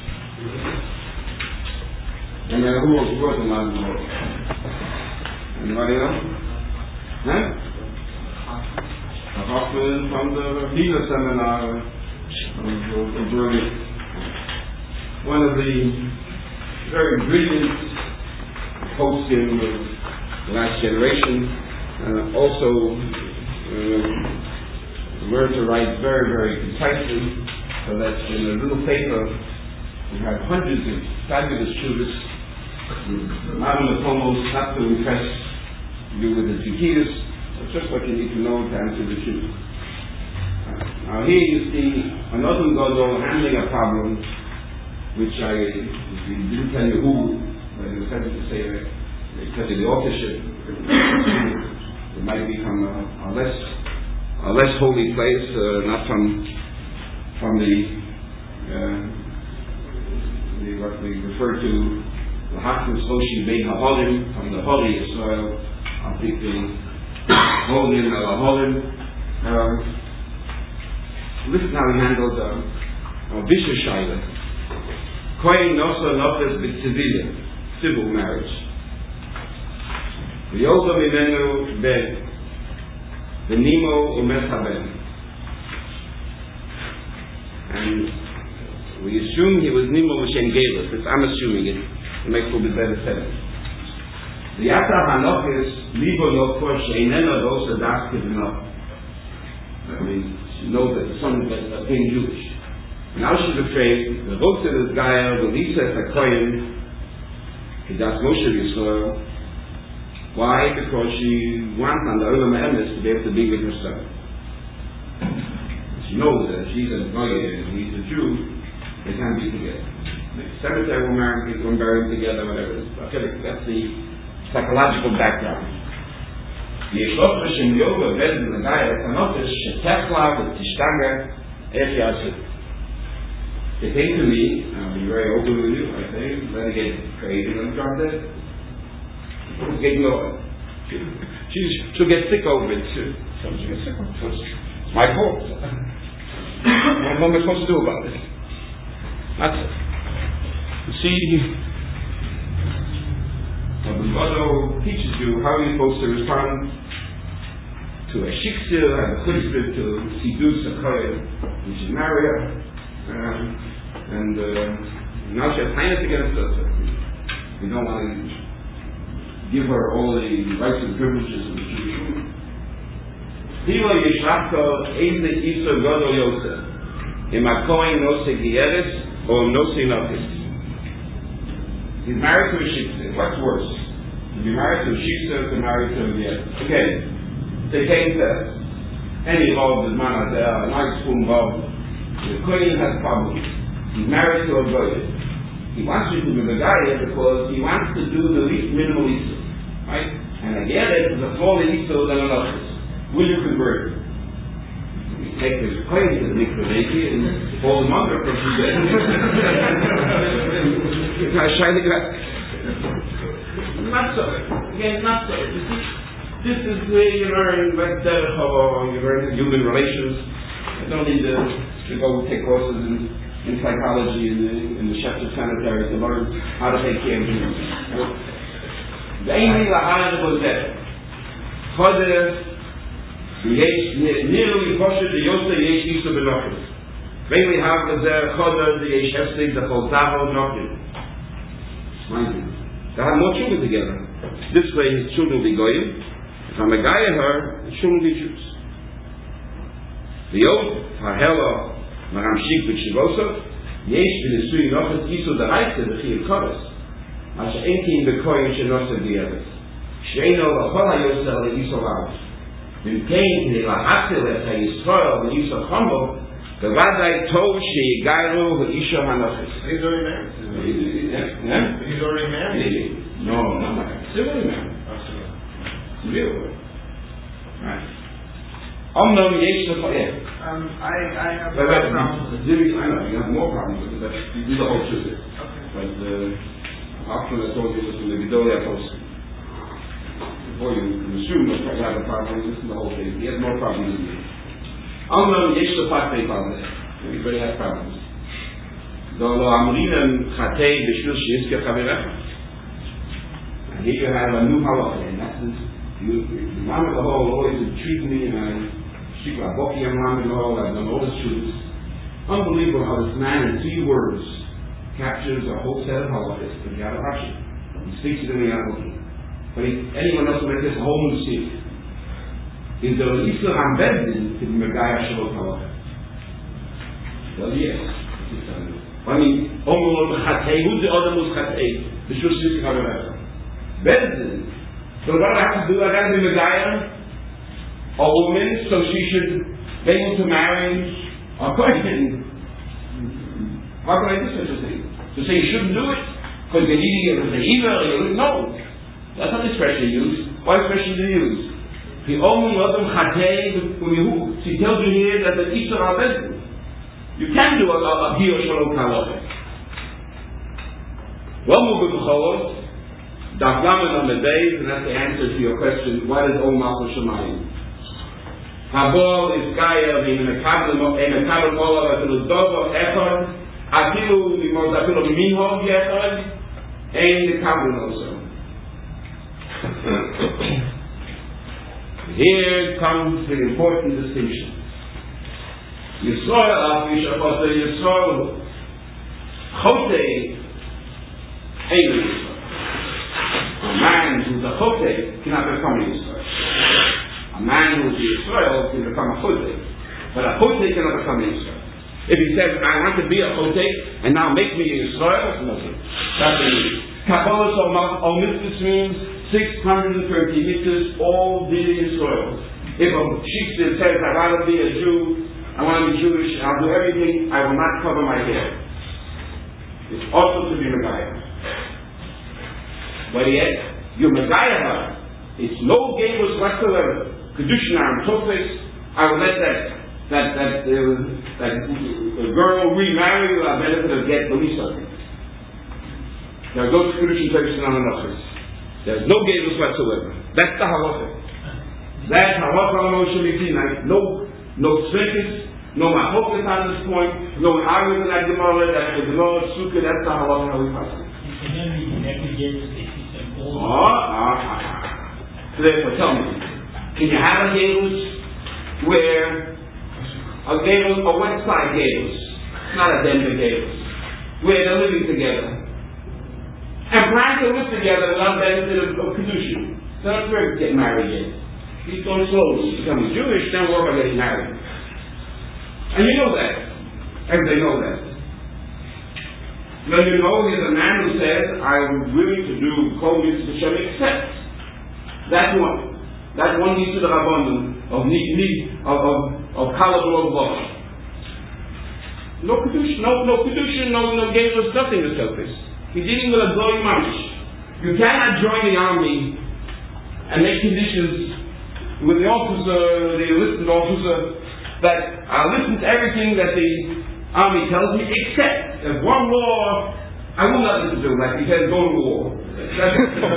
And uh, who who wrote the Malamed Bahol? Anybody know? Huh? Hoffman from the Vila Seminar of Berlin. One of the very brilliant poskim of the last generation, uh, also uh, learned to write very, very concisely, so that in a little paper we have hundreds of fabulous students. Not almost not to impress you with the Zacchaeus, but just what you need to know to answer the truth. Uh, now here you see another Gadol handling a problem which I didn't tell you who, but it was happy to say that because of the authorship, it might become a, a less a less holy place, uh, not from from the, uh, the what we refer to the Hakmas Hoshi Bein HaHolim, from the holiest soil. I think the Holim al Holim. This is how we handled uh, a vicious shaila. Kohen Nosa Nofes B'Tzivila, civil marriage. V'yoda Mimenu Ben, V'nimo Umes HaBen. And we assume he was Nimo L'Shem Gelis. It's, I'm assuming it. It makes a little bit better sense. The Yata Hanokis, Libo Yokor Sheinena Dosa Das Kivnok. I mean, she knows that the son became Jewish. Now she's afraid, the vote of this guy, when he says a Kohen, he does Moshe Yisrael. Why? Because she wants on the Olam Emes to be able to be with her son. She knows that she's a Goye and he's a Jew, they can't be together. The cemetery will marry people and bury them together, whatever it is. I feel like that's the psychological background. The Yeshlofish and Yoga, better than the guy, the Kanofish, Shetekla, the Tishtanga, Ef Yasif. They came to me, I'll be very open with you, I say, then they get crazy and drop dead. It's getting over. She, she'll get sick over it too. She'll get sick over it. It's my fault. What am I supposed to do about it? That's it. You see, well, the Gadol teaches you how you're supposed to respond to a shiksil and a chutzpah to sidus a kohen, which is marry her. Um, and uh, now she has kindness against us. We don't want to give her all the rights and privileges of the Jewish woman. Hilo Yishlachto Eze Iso Gadol Yosef Im HaKohen Nose Gieres or Nose Nofis. He's married to a shiksa. What's worse? To be married to a shiksa or to marry to a Gieres? Okay, they came to any law of the man, a nice spoon bowl. The Kohen has problems. He's married to a Goye. He wants you to be the guy because he wants to do the least minimal issue. Right? And again, it is a smaller issue than an office. Will you convert? You take this Kohen to the mikveh and fall him under for a few days. Not so. Again, not so. You see, this is where you learn like you learn human relations. You don't need to to go take courses in, in psychology in the, in the Shefter Sanitary to learn how to take care of humans. Mainly the higher was that. Chodesh, nearly Chodesh, the Yosef, Yesh, Yisra, Benochim. Mainly how was there, Chodesh, the Yesh, Estig, the Chodaho, Nochim. They have more children together. This way his children will be Goyim. If I'm a guy in her, his children will be Jews. The Yosef, Hahela, Maramshik b'Shivosov, Yesh b'Nisui Nofes Isu D'Haitze b'Chiyuv Koros, Asher Enkin b'Koyin Shenosav D'Yeres, Sheino l'Chol HaYosel l'Isu Lav, V'Imkein K'nei L'Hatzel Et HaYisrael L'Isu Chomo, B'Vadai Tov She'Yigayru Ha'Isha HaNofes. He's already married. Yeah? He's already married. No, not married. Civilly married. Civil. Right. Omnom Yesh L'Chol. Um, I, I have But, but, problems. I know, you have more problems with it, but you do the whole truth. Okay. But uh, after I told you this from the Gedolia post, before you can assume that you have a problem, listen to the whole thing. He has more problems than you. Omnom Yesh L'Chol problems. Everybody has problems. Dolo Amrinem Chatei B'Shul She'Yizke Chavirecha. And here you have a new halacha, and that's this. You, the mom of the whole always treat me and I People like Boki Amram and all, I've done all the shoots. Unbelievable how this man in three words captures a whole set of halachas to the Yad Rashi. He speaks to them in Yad Boki. But he, anyone else will make this a whole new scene. Is there an Isra Ram Bezdin to be Megaya Shalot Halacha? Well, yes. I mean, Omul Chatei, who's the other who's Chatei? The Shul Shul Chavaracha. Bezdin. So what do I have to do? I got to be Megaya a woman, so she should be able to marry a person. How can I do such a thing? To say you shouldn't do it because you're eating it with the evil. No, that's not the expression you use. What expression do you use? The only other chatei who she tells you here that the Isra Bezdin. You can do a a Giyur Shalom Halacha. Well, move b'cholot. Daf Lamed on the days, and that's the answer to your question. What is Om Malchus Shemayim? Habol is Gaia in a cabin in a cabin all of the Dogo Echad. Afilu Mimos Afilu Minhog Echad. And the cabin also. Here comes the important distinction. Yisrael, Yisrael, Yisrael, Chotei, Eilu Yisrael. A man who's a Chotei cannot become a Yisrael. A man who's a Yisrael can become a Chotei. But a Chotei cannot become a Yisrael. If he says, I want to be a Chotei, and now make me a Yisrael, no. That's the meaning. Kabbalah all mitzvahs means six hundred thirty mitzvahs, all did in Yisrael. If a sheikh says, I want to be a Jew, I want to be Jewish, I'll do everything, I will not cover my hair. It's also to be Megayah. But yet, you're Megayah, it's no gables whatsoever. Kedushin Aram Tofes, I will let that that that uh, that uh, girl remarry with a benefit of get the least of it. There goes Kedushin Tofes on Anochis. There's no gables whatsoever. That's the halacha. That's halacha on Moshe Mitzvah. No No tzekis, no mahokas on this point, no argument like the Gemara, that the Gemara Sukkah, that's the halacha how we pass it. Oh, ah, ah. So therefore, tell me, can you have a gables where a gables, a west side gables, not a Denver gables, where they're living together, and plan to live together without benefit of, of kedushin? They're not ready to get married yet. He's going slowly. Become Jewish, then work on getting married. And you know that. Everybody knows that. But you know, there's a man who says, I'm willing to do Kol Mitzvah Shem except that one. That one needs to the Rabbanon of need of of of Kalabul of No Kedushin, no no Kedushin, no no Gaelus, nothing to surface. He's dealing with a glory mamish. You cannot join the army and make conditions with the officer, the enlisted officer, that I'll listen to everything that the army tells me, except there's one law I will not listen to, like he says, go to war. I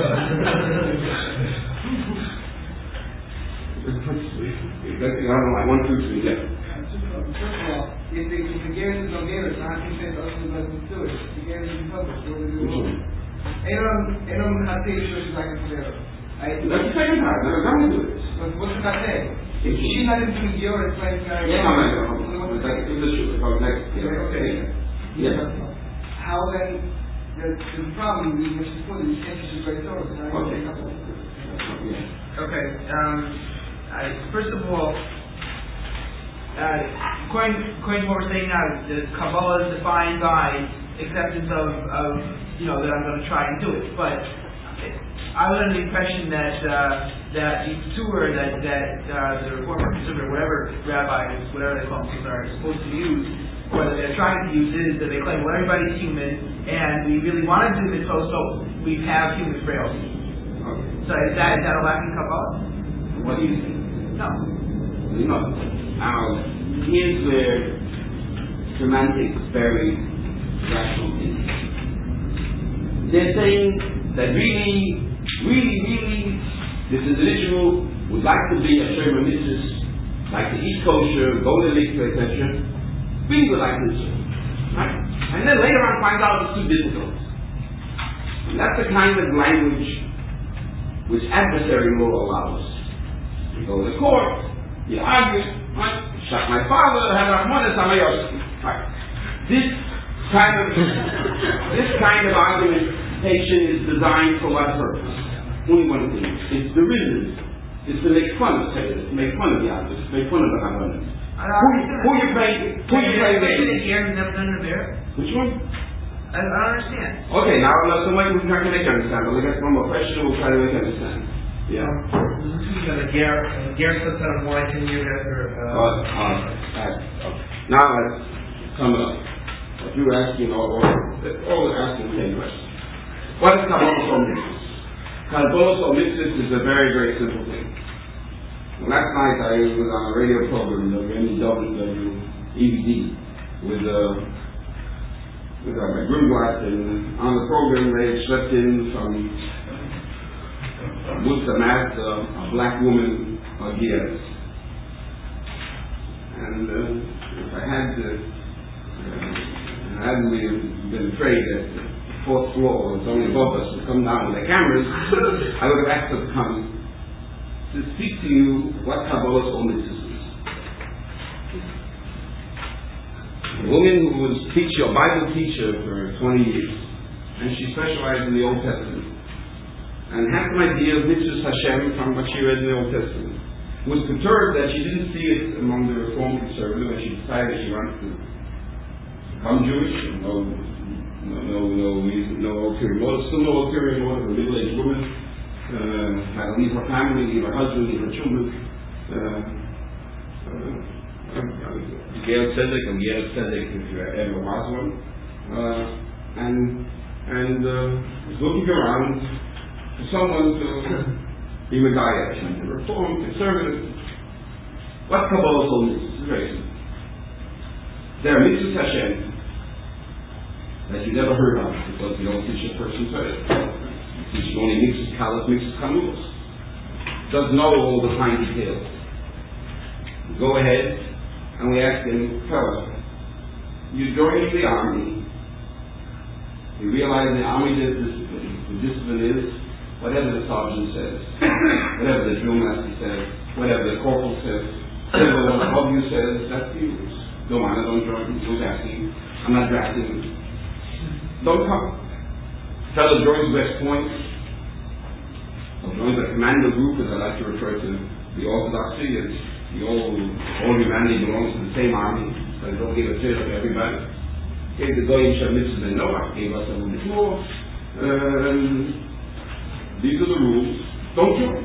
don't know, like one, two, three, yeah. First of all, if the, if the garrison don't get it, I can say the other doesn't do it. The garrison public, what do we do? Elam, Elam, Hatei, Shosh, like a Federo. That's the second time. They're going to do it. What's the Hatei? If she's not into the Gior, it's like... Yeah, no, no, no. It's like, it's the shoe. Next, yeah. Okay. Yeah. How then, the, the problem is, which is for the intention is very thorough. Okay. Yeah. Okay, um, I, first of all, uh, according, according to what we're saying now, the Kabbalah is defined by acceptance of, of, you know, that I'm going to try and do it. But I was under the impression that uh, that the tour that that uh, the Reformer Conservative, whatever rabbis, whatever they call them, are supposed to use, or that they're trying to use, is that they claim, well, everybody's human, and we really want to do this, so so we have human frailty. So is that is that a lacking Kabbalah? What do you think? No. No. Now, here's where semantics very rational thinking. They're saying that really, really, really, this individual would like to be a Sherman Mitzvah, like the East Kosher, go to the Mikveh, et cetera. Really would like to do, right? And then later on find out it's too difficult. And that's the kind of language which adversary law allows. You go to court, you argue, Right? Shot my father, have Rahman Right. This kind of this kind of argumentation is designed for what purpose? Only one thing. It's derivative. It's to make fun of Taylor, to make fun of the artist, to make fun of the Havanas. Who, who you playing? Who you playing with? Here, you've never done it there. Which one? I, I don't understand. Okay, now let's somebody who's not going to make you understand, but let's get one more question, we'll try to make you understand. Yeah. The Ger, Ger sets out why can you get her? Uh, uh, uh, now let's sum it up. What you were asking, all, all, all asking the same question. What is Kabbalah or Mitzvahs? Kabbalah or Mitzvahs is a very, very simple thing. Last night I was on a radio program, W M E W E V D, with uh, with uh, my Grunblatt, and on the program they swept in from Mustamat, uh, a black woman, uh, Diaz. And uh, if I had to, uh, I hadn't been afraid that the fourth floor was only above us would come down with the cameras, I would have asked her to come to speak to you what Kabbalah's own is. A woman who was teacher, a Bible teacher for twenty years, and she specialized in the Old Testament, and had an idea of Mitzvahs Hashem from what she read in the Old Testament. Was perturbed that she didn't see it among the Reformed conservatives, and she decided she wanted to become Jewish. No, no, no, no, no ulterior motive. Still no ulterior motive. A middle-aged woman uh, had to leave her family, leave her husband, leave her children. Uh, uh, Gail Tzedek, or Gail Tzedek, if you ever was one, uh, and and uh, was looking around for someone to be Messiah, and reform, conservative. What Kabbalah told me is very simple. There are mitzvahs Hashem that you never heard of because you don't teach a person Torah. You teach only mitzvahs kalas, mitzvahs kanulos. Doesn't know all the fine details. You go ahead. And we asked him, fella, you join the army. You realize the army is discipline. The discipline is whatever the sergeant says, whatever the drill master says, whatever the corporal says, whatever one of you says, that's the rules. Don't mind, I don't draw who's asking. I'm not drafting you. Don't come. Fella joins West Point, or joins the commando group, as I like to refer to the orthodoxy as The old, all humanity belongs to the same army, so don't give a shit to everybody. Gave the Goyim Shemitzvah and Noah, gave us a little before. Um, these are the rules. Don't join.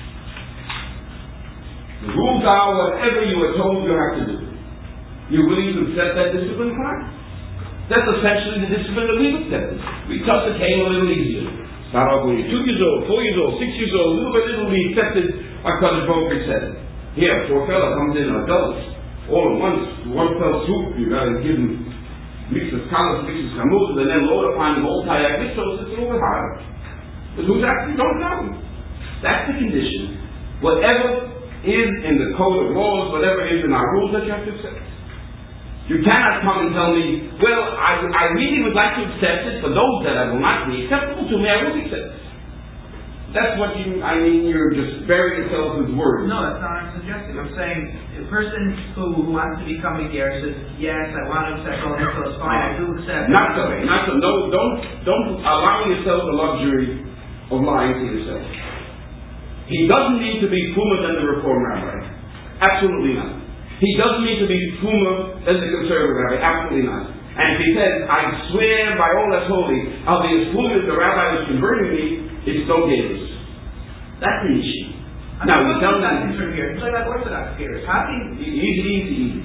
The rules are whatever you were told you have to do. You're willing to accept that discipline, fine. That's essentially the discipline that we've accepted. We tough the cane a little easier. Start off when you're two years old, four years old, six years old, little by little we accepted what Kodesh Baruch Hu said. Here, poor fella comes in adults, all at once, one fell swoop, you gotta give him mixes colors, mixes kamus, and then load upon the whole kayak mitzvahs, it's a little bit harder. But who's actually don't know? That's the condition. Whatever is in the code of laws, whatever is in our rules that you have to accept. You cannot come and tell me, well, I, I really would like to accept it, for those that I will not be acceptable to me, I won't accept it. That's what you, I mean, you're just burying yourself with words. No, that's not what I'm suggesting. I'm saying a person who, who wants to become a ger says, yes, I want to accept all this, so it's fine, I do accept. Not so, not so. No, don't, don't allow yourself the luxury of lying to yourself. He doesn't need to be puma than the Reform rabbi. Absolutely not. He doesn't need to be puma than the conservative rabbi. Absolutely not. And if he says, I swear by all that's holy, I'll be as holy as the rabbi who's converting me, it's no gators. That's an issue. Now, we tell them. From here. It's like Orthodox gators. How can you. Easy, easy, easy.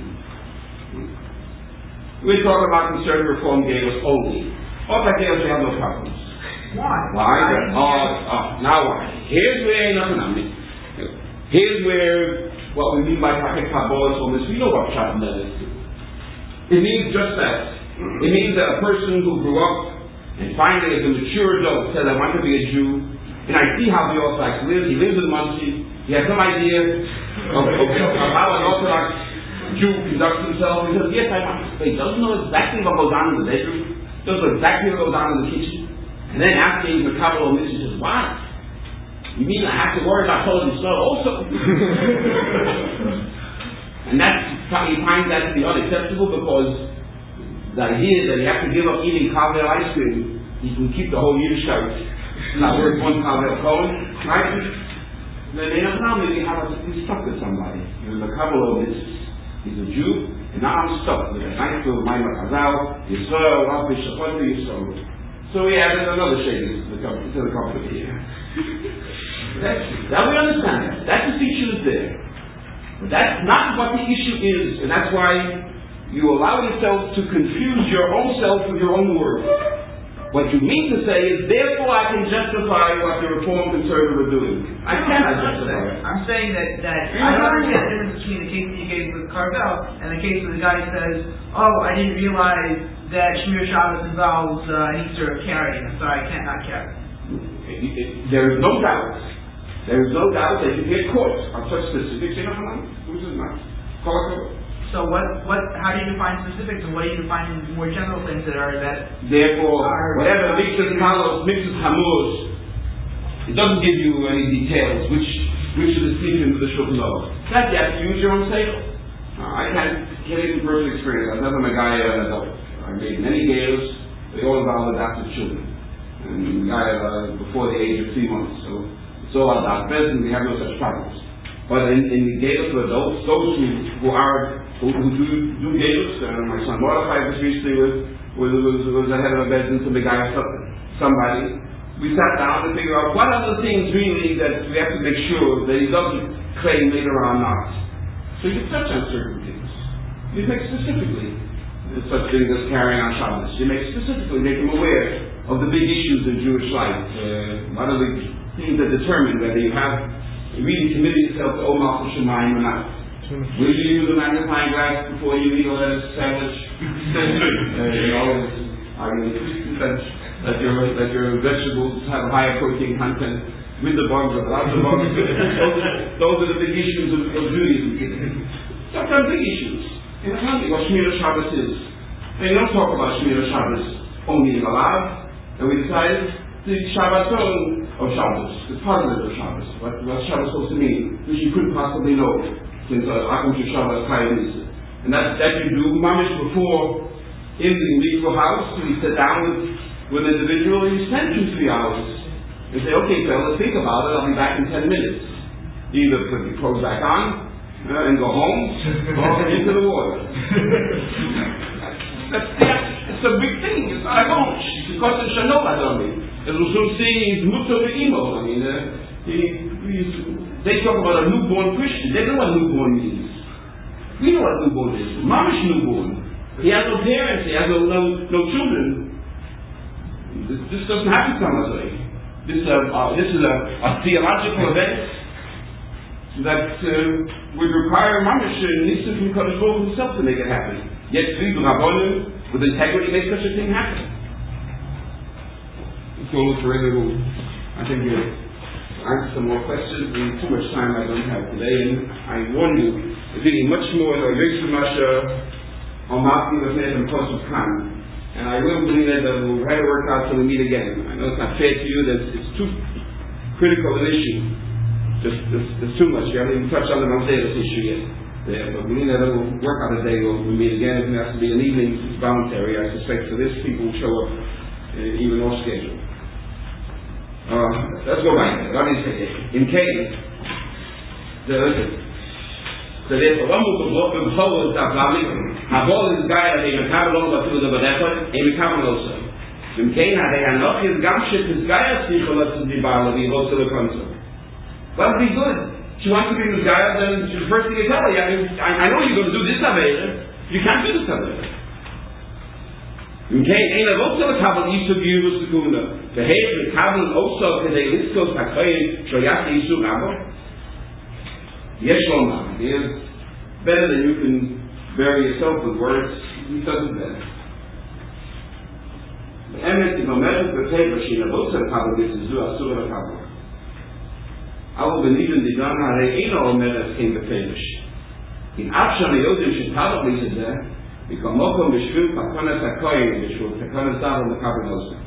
We're talking about conservative Reform gators only. Orthodox gators, we have no problems. Why? Why? Oh, oh, now why? Here's where ain't nothing on me. Here's where what we mean by Paket Kabbalah on this. We know what Pshat is. It means just that. It means that a person who grew up and finally, as a mature adult, said, I want to be a Jew, and I see how the Orthodox lives. He lives in Muncie. He has some idea of, of, of how an Orthodox Jew conducts himself. He says, yes, I want to. But he doesn't know exactly what goes on in the bedroom. He doesn't know exactly what goes on in the kitchen. And then after he's a couple of minutes, he says, what? You mean I have to worry about holding snow also? And that's, he finds that to be unacceptable because the idea that you have to give up eating Carvel ice cream, you can keep the whole Yiddishkeit, not worth one Carvel cone, right? Then they don't know, maybe how he's stuck with somebody. You know, the Kabbalah is, he's a Jew, and now I'm stuck with a nice little Maimar Chazal, Yisrael, Rafi, Shachot, Yisrael. So we added another shade to the company, to the company here. That's, now we understand that. That's the issue is there. But that's not what the issue is, and that's why you allow yourself to confuse your own self with your own words. What you mean to say is, therefore I can justify what the Reform Conservative are doing. I cannot justify it. I'm saying that, that I don't understand the difference between the case that you gave with Carvel and the case where the guy says, oh, I didn't realize that Shmir Shabbos involves uh, an Easter of carrying. I'm sorry, I can't not carry. There is no doubt. There is no doubt that you get caught on such specifics. You know how which is not. So what, what, how do you define specifics, and what do you define more general things that are that? Therefore, are, whatever mixes kalos, mixes hamurs, it doesn't give you any details which which is the secret of the Shulchan Aruch. That you have to use your own seichel. Uh, I can't get into personal experience. I've never met a guy an adult. I made many gales. They all involved adopted children, and the guy uh, before the age of three months. So. So our present we have no such problems. But in, in the Galos of adults, those who, who are who, who do do Galos, uh, my son Mordechai was recently with was was, was the head of a business of the guy somebody. We sat down to figure out what are the things really that we have to make sure that he doesn't claim later on not. So you touch on certain things. You make specifically such things as carrying on Shabbos. You make specifically make them aware of the big issues in Jewish life. Uh, what are the things that determine whether you have really committed yourself to Om Malchus Shemayim or not. Will you use a magnifying glass before you eat a lettuce sandwich? uh, you know, I mean, that, that, your, that your vegetables have a higher protein content with the bugs or without the bugs. those, those are the big issues of, of Judaism. Sometimes big issues. And I don't think what Shmir Shabbos is. And you don't talk about Shmir Shabbos only in the lab. And we decided the Shabbaton of Shabbos, the positive of Shabbos, what, what Shabbos is supposed to mean, which you couldn't possibly know since Akum to Shabbos Kayim. And that, that you do mamish before in the legal house, you sit down with, with an individual and you spend two, three hours and say, okay, fellas, think about it, I'll be back in ten minutes. You either put your clothes back on uh, and go home or into the water. that's, that's, it's a big thing, it's not a bunch. It's because of Shanol Adomi. As we'll soon see, he's Mutter Imo. I mean, uh, he, they talk about a newborn Christian. They know what newborn means. We know what newborn is. Mamish newborn. He has no parents. He has no no, no children. This, this doesn't happen to us. This, uh, uh, this is a, a theological event that uh, would require Mamish and Nissen from Kodesh Baruch himself to make it happen. Yet, three Rabbonim with integrity make such a thing happen. So, I think we'll answer some more questions. We have too much time I don't have today, and I warn you, really much more than Yosef Masha or Martin of Ned and Kosov Khan. And I will believe that we'll try to work out till we meet again. I know it's not fair to you, that it's too critical an issue. Just, there's, there's too much. We haven't even touched on the Maldeus issue yet. Yeah, but we need that we'll work on the day we'll we meet again. If it has to be an evening, it's voluntary. I suspect for this, people will show up uh, even off schedule. Uh, let's go back. In case, the so therefore, one move of the whole is that Blaming. Havol is guy that they can have along the field of a depot, and we come also. In case, they are not his gamship, his guy as he will listen to Bala, the whole to the council. Well, be good. She wants to be this guy, then the first thing you tell her, I, mean, I, I know you're going to do this Aveda. You can't do this Aveda. Okay, ein avotzel kabel isug yuvus sekunda. The head the kabel also kedei liskos hakoyin shoyat isug abo. Yes, Loma. He is better than you can bury yourself with words. He does it better. The emet is omedet b'teva shein avotzel kabel yisizu asur kabel. I will believe in the gun harei eino omedet kein b'teva. In Abshon yodim shetabel yisizu. Because Mokom Bishvil Pakonas Hakoyim Bishvil Pakonas Dav on the Kabbalah.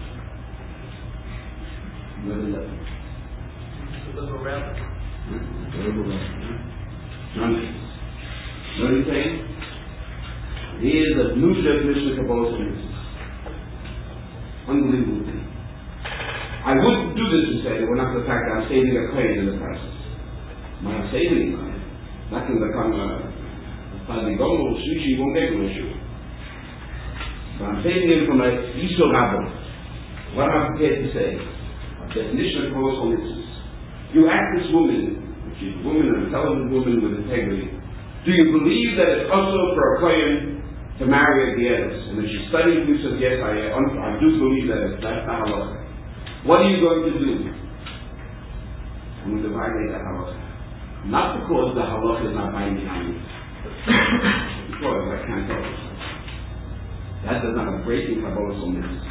What is that? The little rabbit. The little rabbit. You know what he's saying? Here's a new definition of Kabbalah Mitzvahs. Unbelievable thing. I wouldn't do this to say, well, not the fact that I'm saving a claim in the process. When I'm saving him, not going to become a Fadigomo, Sushi, won't get an issue. But I'm saving him from a Iso Rabbo. What am I prepared to say? A definition of Kabbalah Mitzvahs. You ask this woman, which is a woman, an intelligent woman with integrity, do you believe that it's also for a kohen to marry a Gieres? And when she studied, you said, yes, I, I do believe that it's, that's the halacha. What are you going to do? I'm going to violate the halacha. Not because the halacha is not binding on you. Because I can't tell you. That does not break in Kabbalah Mitzvahs.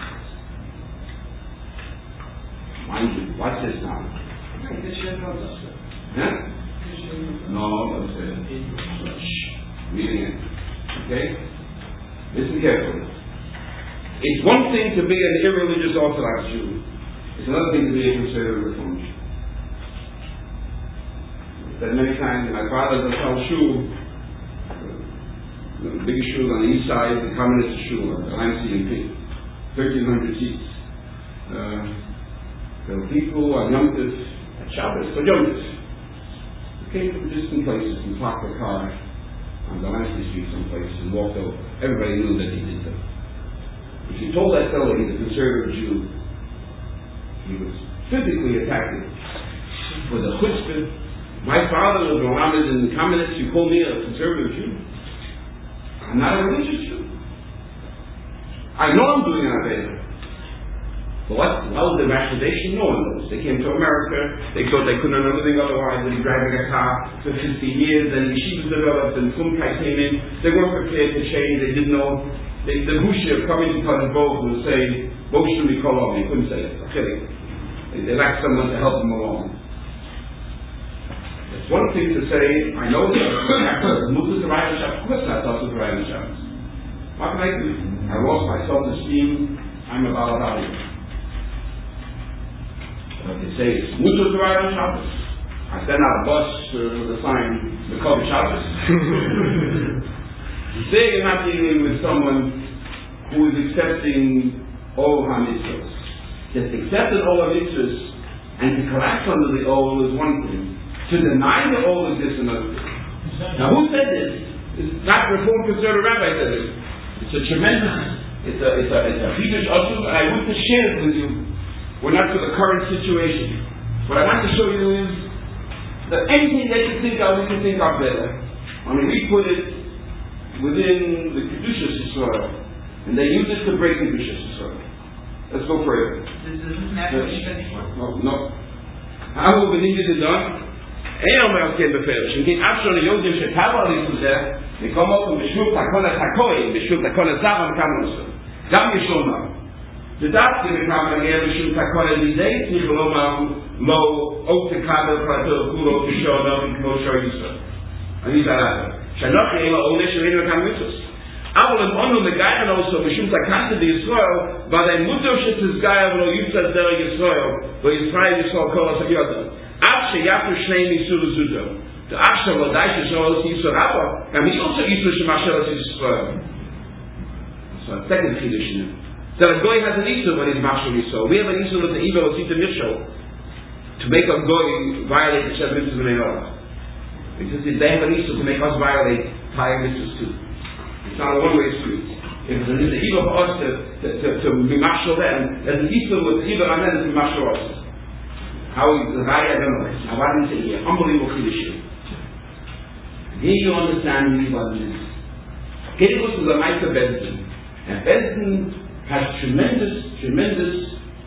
Mind you, watch this now. Huh? No, let's say, reading it. Okay? Listen carefully. It's one thing to be an irreligious Orthodox Jew. It's another thing to be a conservative Reform Jew. I've said many times, my father's a Tal Shul, the biggest shul on the east side, the communist shul, the I M C in P, thirteen hundred seats. Uh, there were people on Yom Tov, at Shabbos, for Yom Tov. Came from distant places and parked their car on Delancey Street someplace and walked over. Everybody knew that he did that. If you told that fellow he's a conservative Jew, he was physically attacked with a chutzpah. My father was Mohammed and communist, you call me a conservative Jew? I'm not a religious Jew. I know I'm doing an Aveda. But what? Well, the rationalization, no one knows. They came to America, they thought they couldn't earn a living otherwise, and he driving a car for fifty years, and yeshivas developed, and Kumkai came in. They weren't prepared to change, they didn't know. They, the Hushir coming to Kazan Bov would say, Bov should be called on. He couldn't say it. Okay. They, they lacked someone to help them along. It's one thing to say, I know that I'm moved to Ryan Shabbos. Of course not, I'll to Ryan Shabbos. What can I do? I lost my self-esteem. I'm a Balabali. But they say it's mutter to ride on Shabbos. I send out a bus uh, with a sign, the Kobe Shabbos. You say you're not dealing with someone who is accepting all ha-mitzvahs. Just accepting all ha-mitzvahs and to collapse under the all is one thing. To deny the all exists another thing. Now who said this? It's not Reformed Conservative Rabbi said this. It's a tremendous, it's a, it's a, it's a Chidush Asuf, and I want to share it with you. We're not for the current situation. What I want to show you is that anything they can think of, we can think of better. I mean, we put it within the Kedushas Yisrael, and they use it to break Kedushas Yisrael. Let's go further. Does this matter anymore? No, no. How will we need it done? Eher mehr als kein Befehlisch. Und geht ab schon die Juden, die Tabalis und der, die kommen auf und beschwört Takona Takoi, beschwört Takona Saram Kamusa. Gam schon mal. The doctor in common again, we should take on these days, we will know low, open kabel, plateau, kulo, to show them, and go show you so. And these are other. Shanoch, Ela, Olesh, Ela, Kamusus. Avol and Onu, the guy, and also, we should take on to the Yisrael, but a muttership is guy, and Yisrael, there Yisrael, but Yisrael, Yisrael, Kolas, and Yodam. After Yafu, Shnei, Yisrael, Zuzo. The Asher, well, Daish, Yisrael, Yisrael, Abba, and he also Yisrael, Shemashel, Yisrael. So, second condition. That a goy has an issue when he's marshal Yisrael. We have an issue with the evil of Sita Mishal to make a goy violate the Shem Mitzvah Menorah. Because they have an issue to make us violate higher mitzvahs too. It's not a one-way street. If it's an evil for us to, to, to, to be marshal them, there's an issue with the evil on them to be marshal us. How is the Raya Gamelech? Now what do you say here? Unbelievable condition. Here you understand these values. Kedibus is a Meister Bezdin. And Bezdin has tremendous, tremendous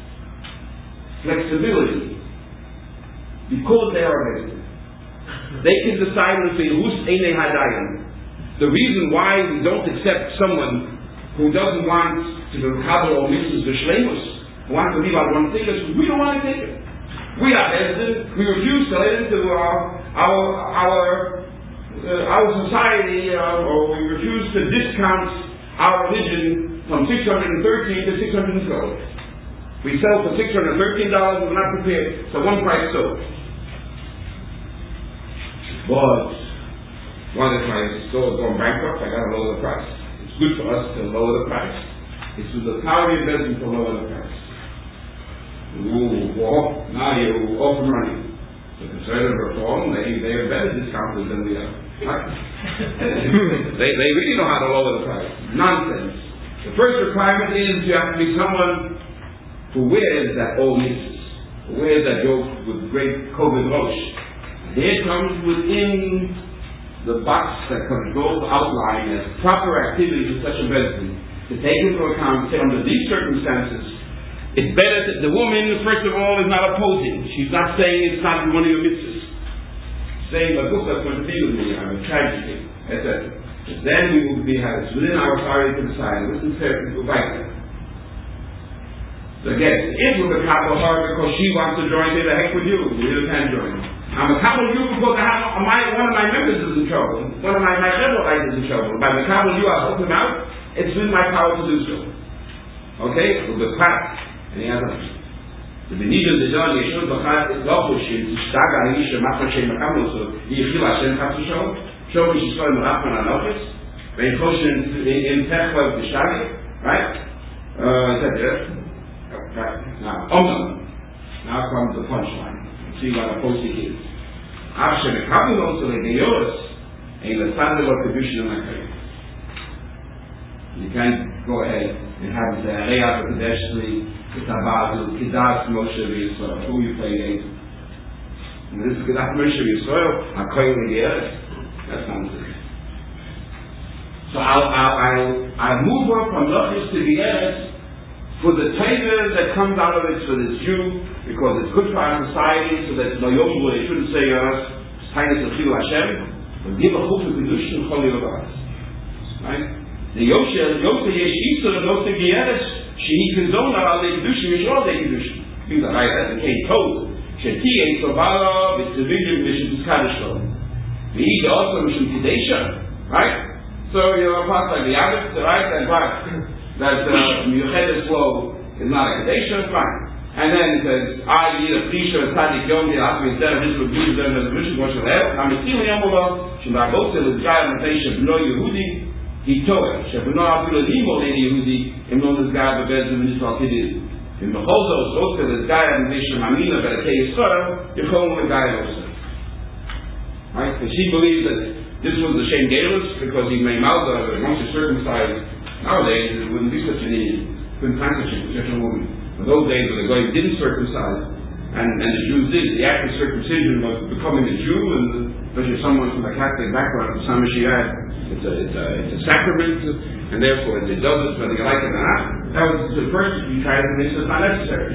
flexibility because they are Bezdin. They can decide and say, who's Einei Hadayim? The reason why we don't accept someone who doesn't want to do Kabbalah or Mitzvahs or Shleimus, who wants to leave out one thing, is we don't want to take it. We are Bezdin, we refuse to let into our, our, our, uh, our society, uh, or we refuse to discount our religion from six hundred thirteen to six hundred twelve. We sell for six hundred thirteen dollars, we're not prepared. So one price sold. But One is my store is going bankrupt, I got to lower the price. It's good for us to lower the price. It's with the power of investment to lower the price. Ooh, well, now you're off and running. The conservative reform, they, they are better discounters than we are. they, they really know how to lower the price. Nonsense. The first requirement is you have to be someone who wears that old missus, who wears that yoke with great COVID roche. There comes within the box that can go outline as proper activities of such a resident to take into account, say, under these circumstances, it's better that the woman, first of all, is not opposing. She's not saying it's not one of your mitzvahs. Saying, but look, that's going to be with me, I'm a tragedy, et cetera. Then we will be, it's within our authority to decide, listen carefully to fight them. So again, if we're the couple her because she wants to join, say the heck with you, you can't join. I'm a couple of you because I have, my, one of my members is in trouble. One of my, my Israelites is in trouble. By the couple of you, I'll help him out. It's within my power to do so. Okay? With the fact. And he has a the Benijah the John Yeshua Bachat is Lochu Shem Tishtaga Haisha Machar Shem Makamuso Yechil Hashem Kapsushon Show me Shishol Merachman Anochis Vein Choshen in Techva Tishtaga right? Uh, is that it? Right. Now, Omnam. Now comes the punchline. See what a posting is. After the Kabul also the Geyoros and the Sunday of Kedushin and Akari. You can't go ahead and have the Re'ah Kadeshli Kitabazu, Kidas Moshe Yisrael, who you play against. And this is Kidas Moshe Yisrael, I'm calling the earth. That's nonsense. So I'll, I'll, I'll, I'll move on from Lochis to the earth for the favor that comes out of it for this Jew, because it's good for our society, so that no Yom they shouldn't say us, Tainus of Chilu Hashem, but give a hope of Kedushin Chol Yodas. Right? The Yoshe, Yoshe Yesh Yisrael, Yoshe Gieres, Shehi Kizona al the Kedushin, Mishol the Kedushin. Things are right, that's the case told. Sheti Ein Sobala, Vitzividim, Mishim Tiskadishol. We eat also Mishim Tidesha, right? So you're a part like the Abbot, right? And what? That Yuchedes flow is not a Kedesha, fine. And then it says, I eat a Prisha, a Tzadik Yom, the Asmi, instead of his reviews, then there's a Mishim Moshe Lev, I'm a Tzil Yomova, Shimbagotel, the Jai, and Nation, no Yehudi, he told it. Shebno Abdul Nimo Lady Yehudi, in known as guy of the beds of Minister Kidid. In the Hosos, also the guy of the nation Mamina, but a case Sora, Yechom the guy also. Right? And she believed that this was the Shem Galus because he made Malda, but once he's circumcised, nowadays it wouldn't be such an idiot. Couldn't find such a, such a woman. In those days when the guy didn't circumcise, and, and the Jews did, the act of circumcision was becoming a Jew, and especially someone from a Catholic background, the Samashiach, it's a, it's a, it's a sacrament, and therefore it does it whether you like it or not. That was the first you try to convince it's not necessary.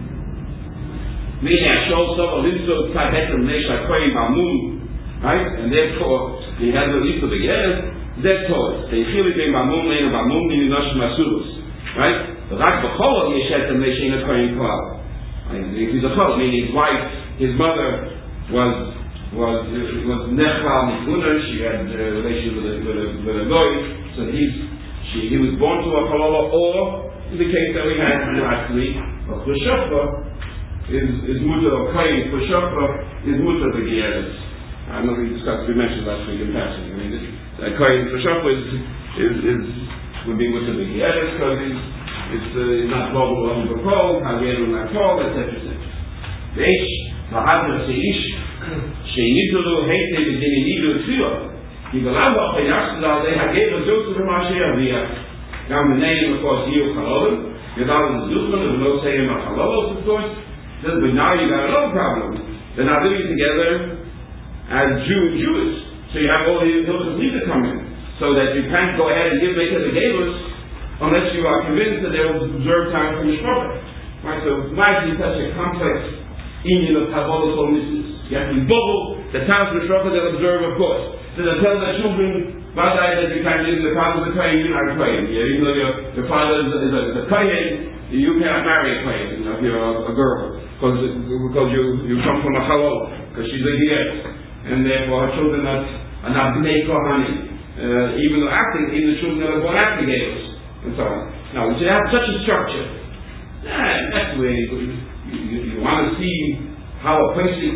Meaning I show some of Linso Tzadek and Nesha Koyim Mamun, right? And therefore he has the least of the years, that taught. They feel it in Mamun Lane, Mamun in Nosh Masurus, right? The Rak Bachol Yeshet and Nesha in a Koyim Koal. If he's a Chol, meaning his wife, his mother was was was Nechval Nikuner, she had a uh, relation with a, with a, with a Goy, so he's, she, he was born to a Cholola, or, in the case that we had last week, a Cheshofah is, is Mutter of Kain, Cheshofah is Mutter of the Gieres. I know we discussed, we mentioned last week in passing. I mean, uh, Kain, Cheshofah is, is, is, would be Mutter of the Gieres, because it's, it's uh, not global on the pro, Hageru not tall, et cetera, et cetera. Veish, Vahadra Seish, Sheinidu hate the Dinidu Tfilo. He will have a Yasdal, they have gave us Joseph and Mashiach via. Now, the name, of course, Yu Halol. You got the Zufan, and we'll say him a Halol, of course. But now you got another problem. They're not living together as Jew and Jewish. So you have all the Hilchos need to come in. So that you can't go ahead and give Beit HaGelus unless you are convinced that they will observe time from the Shabbat. Right? So imagine such a complex union of Kabbalah Misses. You have to be bubble, the times of Shabbat they'll observe, of course. So they tell their children, but I that you can't live in the father of the Kohen, you're not a Kohen. Yeah, even though your, your father is a, is a, is a Kohen, you cannot marry a Kohen, you know, if you're a, a girl. Because because you, you come from a Halol, because she's a Giyet. And therefore her children are, are not Bnei Kohanim. Uh, even though acting, even the children that are born after Gayos, and so on. Now, when you have such a structure, nah, that's the way you, you, you want to see how a person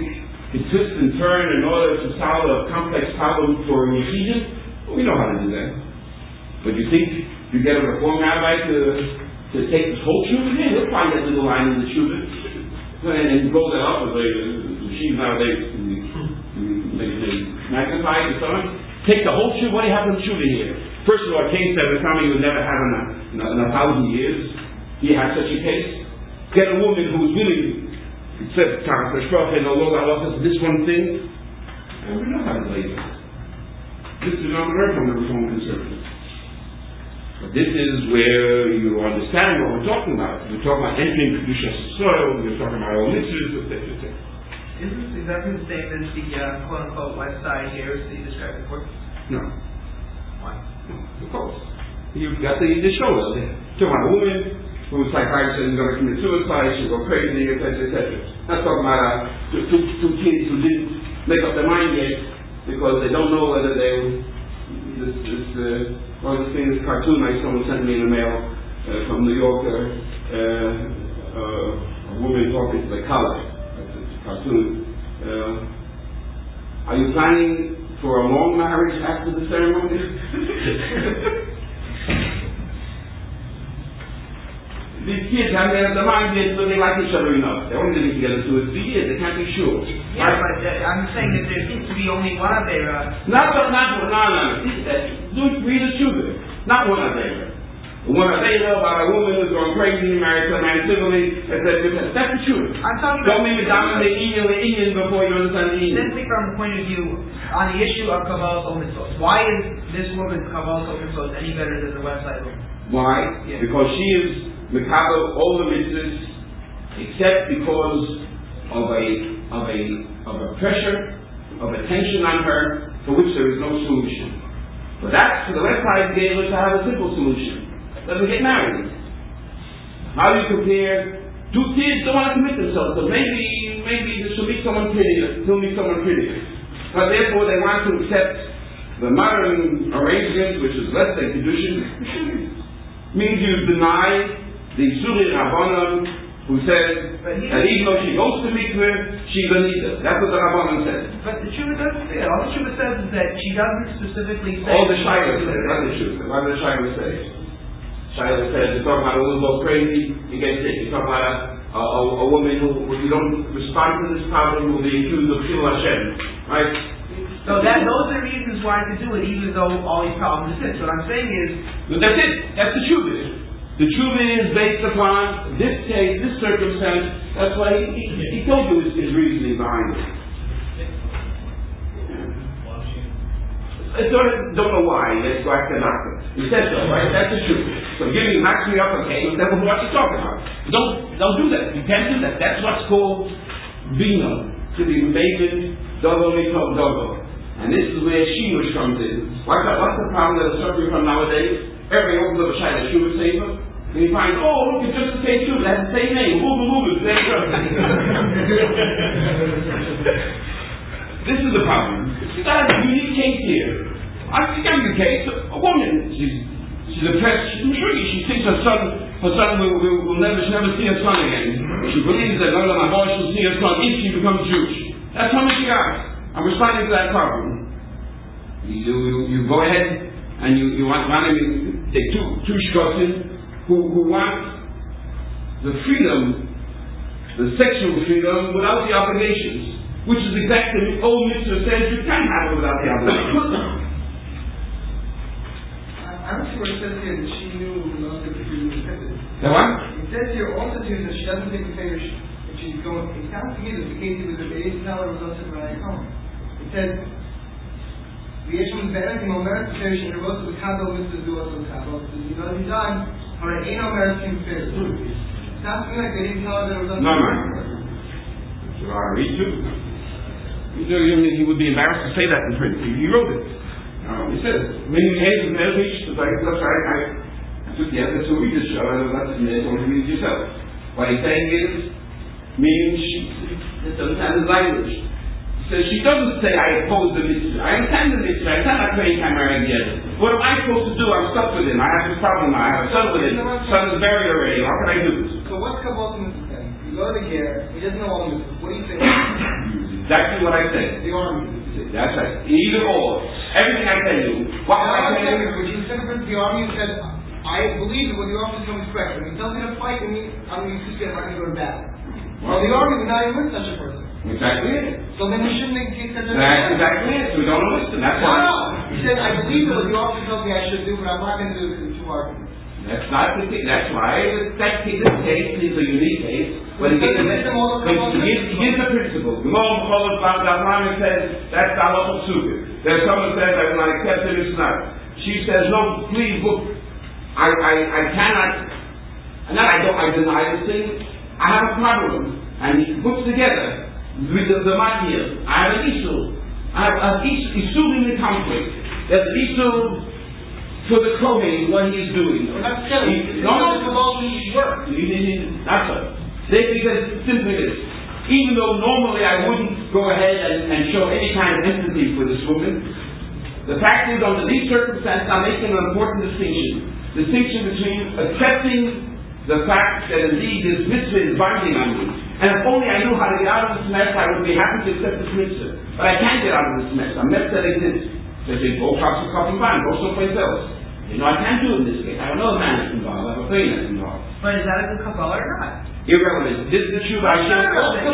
can twist and turn in order to solve a complex problem for a Yeshiva. We know how to do that. But you think you get a Reform rabbi to, to take this whole Shuvah? Yeah, he'll find that little line in the Shuvah and blow that up with the Yeshiva nowadays. They, they magnify it and so on. Take the whole Shuvah. What do you have in the Shuvah here? First of all, a case that the family would never have in a, in a, in a thousand years. He had such a case. Get a woman who was willing. It says, and the Lord Allah says this one thing, and we know how to lay that. This is not learned from the Reform conservatives. But this is where you understand what we're talking about. We're talking about entering Kedusha's soil, we're talking about all mitzvahs, et cetera, et cetera. Is this exactly the same as the uh, quote-unquote website here, so you described before? No. Why? No, of course. You've got the, the show there. Talking about a woman who's psychiatrist and is going to commit suicide, she'll go crazy, et cetera, et cetera. Not talking about uh, two, two, two kids who didn't make up their mind yet because they don't know whether they, this, this, uh, one of the things, cartoon like someone sent me in the mail uh, from New York, uh, uh, uh, a woman talking to the college. Cartoon. Uh, are you planning for a long marriage after the ceremony? These kids have their the mind yet, so they like each other enough. They're only living together two or three years. They can't be sure. Yeah, right? But uh, I'm saying that there seems to be only one of their. Uh, not not not no no. Do read the sugar. Not one of them. One of they know about a woman who's going crazy, married to a man civilly, et cetera. That's the truth. I'm talking Don't about. make me dominate Indian with Indian before you understand the Indian. Simply from the point of view on the issue of Kabbalah Omitzvot. Why is this woman's Kabbalah Omitzvot any better than the website woman? Why? Yeah. Because she is Mekabel all the mitzvahs except because of a of a of a pressure, of a tension on her for which there is no solution. But that's for the website gave us to have a simple solution. Let them get married. How do you compare? Two kids don't want to commit themselves, so maybe maybe they should meet someone prettier. He'll meet someone prettier. But therefore they want to accept the modern arrangement, which is less than Kedushin. Means you deny the Suri Rabbanon who says that even though she goes to mikveh, she's a nida. That's what the Rabbanon says. But the Shuvah doesn't say it. All the Shuvah says is that she doesn't specifically say. All the Shiloh says. What the Shuvah? What does the Shiloh say? Shiloh says you're talking about a woman goes crazy, you get sick. You're talking about a, a, a, a woman who, if you don't respond to this problem, will be accused of Shil Hashem. Right? So that those are reasons why to do it, even though all these problems exist. What I'm saying is. But that's it. That's the truth. The truth is based upon this case, this circumstance. That's why he, he, he told you his, his reasoning behind it. I don't, don't know why. Let's go ask the doctor. He said so, right? That's the truth. So give me, knocks me up, okay, that's what you're talking about. Don't, don't do that. You can't do that. That's what's called Bina. To be David, Dogo, Miko, Dogo. And this is where Shinush comes in. What's the, what's the problem that we're suffering from nowadays? Every old little child is Shuvah Sefer. And you find, oh, look, it's just the same Shuvah. It has the same name. Move, move, the same person. This is the problem. You got a unique case here. I think I'm the case. A woman, she's she's depressed. She's intrigued. She thinks her son, her son will, will, will never, she'll never see her son again. She believes that none of my boys will see her son if she becomes Jewish. That's how much she got. I'm responding to that problem. You you, you go ahead and you, you want, want to take two two shkotim who who want the freedom, the sexual freedom without the obligations, which is exactly what old mitzvah says you can have it without the obligations. I'm sure it says here that she knew not to be independent. The what? It says here also too that she doesn't take the favor if she's going. It sounds to me that the case was a base teller was also right home. It says the issue is better than Omer Tish and the rest of the Kabbalah Mitzvah do also Kabbalah. So you know he's done. All right, ain't Omer Tish fair. It sounds to me like they didn't tell her that it was No, no. Should I read you? You know, he would be embarrassed to say that in print. He wrote it. Um, he says, many hands and there's each, like, that's right, I, I took the effort to read this show, and that's in there, don't read it yourself. What he's saying is, meaning she, it doesn't have his language. He says, she doesn't say, I oppose the mitzvah. I understand the mitzvah, I understand I pray time married together. What am I supposed to do? I'm stuck with him. I have this problem now. I have a son with him. Son is buried already. How can I do this? So what's Kabbalah Mitzvah then? You go to the gear, he doesn't know all the mitzvahs. What do you say? exactly what I said. The army. That's right. Either or. Everything I tell you. What Now, I I tell said, you? when you said the army, you said, I believe that what the officer told me is correct. When he tells me to fight, I mean, I'm going to be too scared, I'm not going to go to battle. Well, the army would not even with such a person. Exactly it. So then we shouldn't make take such a That's exactly it. So we don't listen. That's No, why. no. He said, I believe that what the officer tells me I should do, but I'm not going to do it because it's too hard for me. That's not the case. That's why that case, this case is a unique case. But he gives, he gives, he gives a principle. The Imam Khalid Bahman says that's Allah Subhanahu. There's someone says I will not accept it. It's not. She says no. Please look. I I I cannot. And then I don't. I deny this thing. I have a problem. And he puts together with the, the here. I have an issue. I have an issue, issue in the conflict. There's an issue for the Kohen, what he is doing. We're not killing. No, no, it's all his work. That's it. They, because simply this. Even though normally I wouldn't go ahead and, and show any kind of empathy for this woman, the fact is, under these circumstances, I'm making an important distinction. Distinction between accepting the fact that indeed this mitzvah is binding on me. And if only I knew how to get out of this mess, I would be happy to accept this mitzvah. But I can't get out of this mess. A mess that exists. They say, go cross the coffee fine, go someplace else. You know, I can't do it in this case. I have another man that's involved. I have a friend that's involved. But is that a good Kabbalah or not? Irrelevant. This is the truth I share.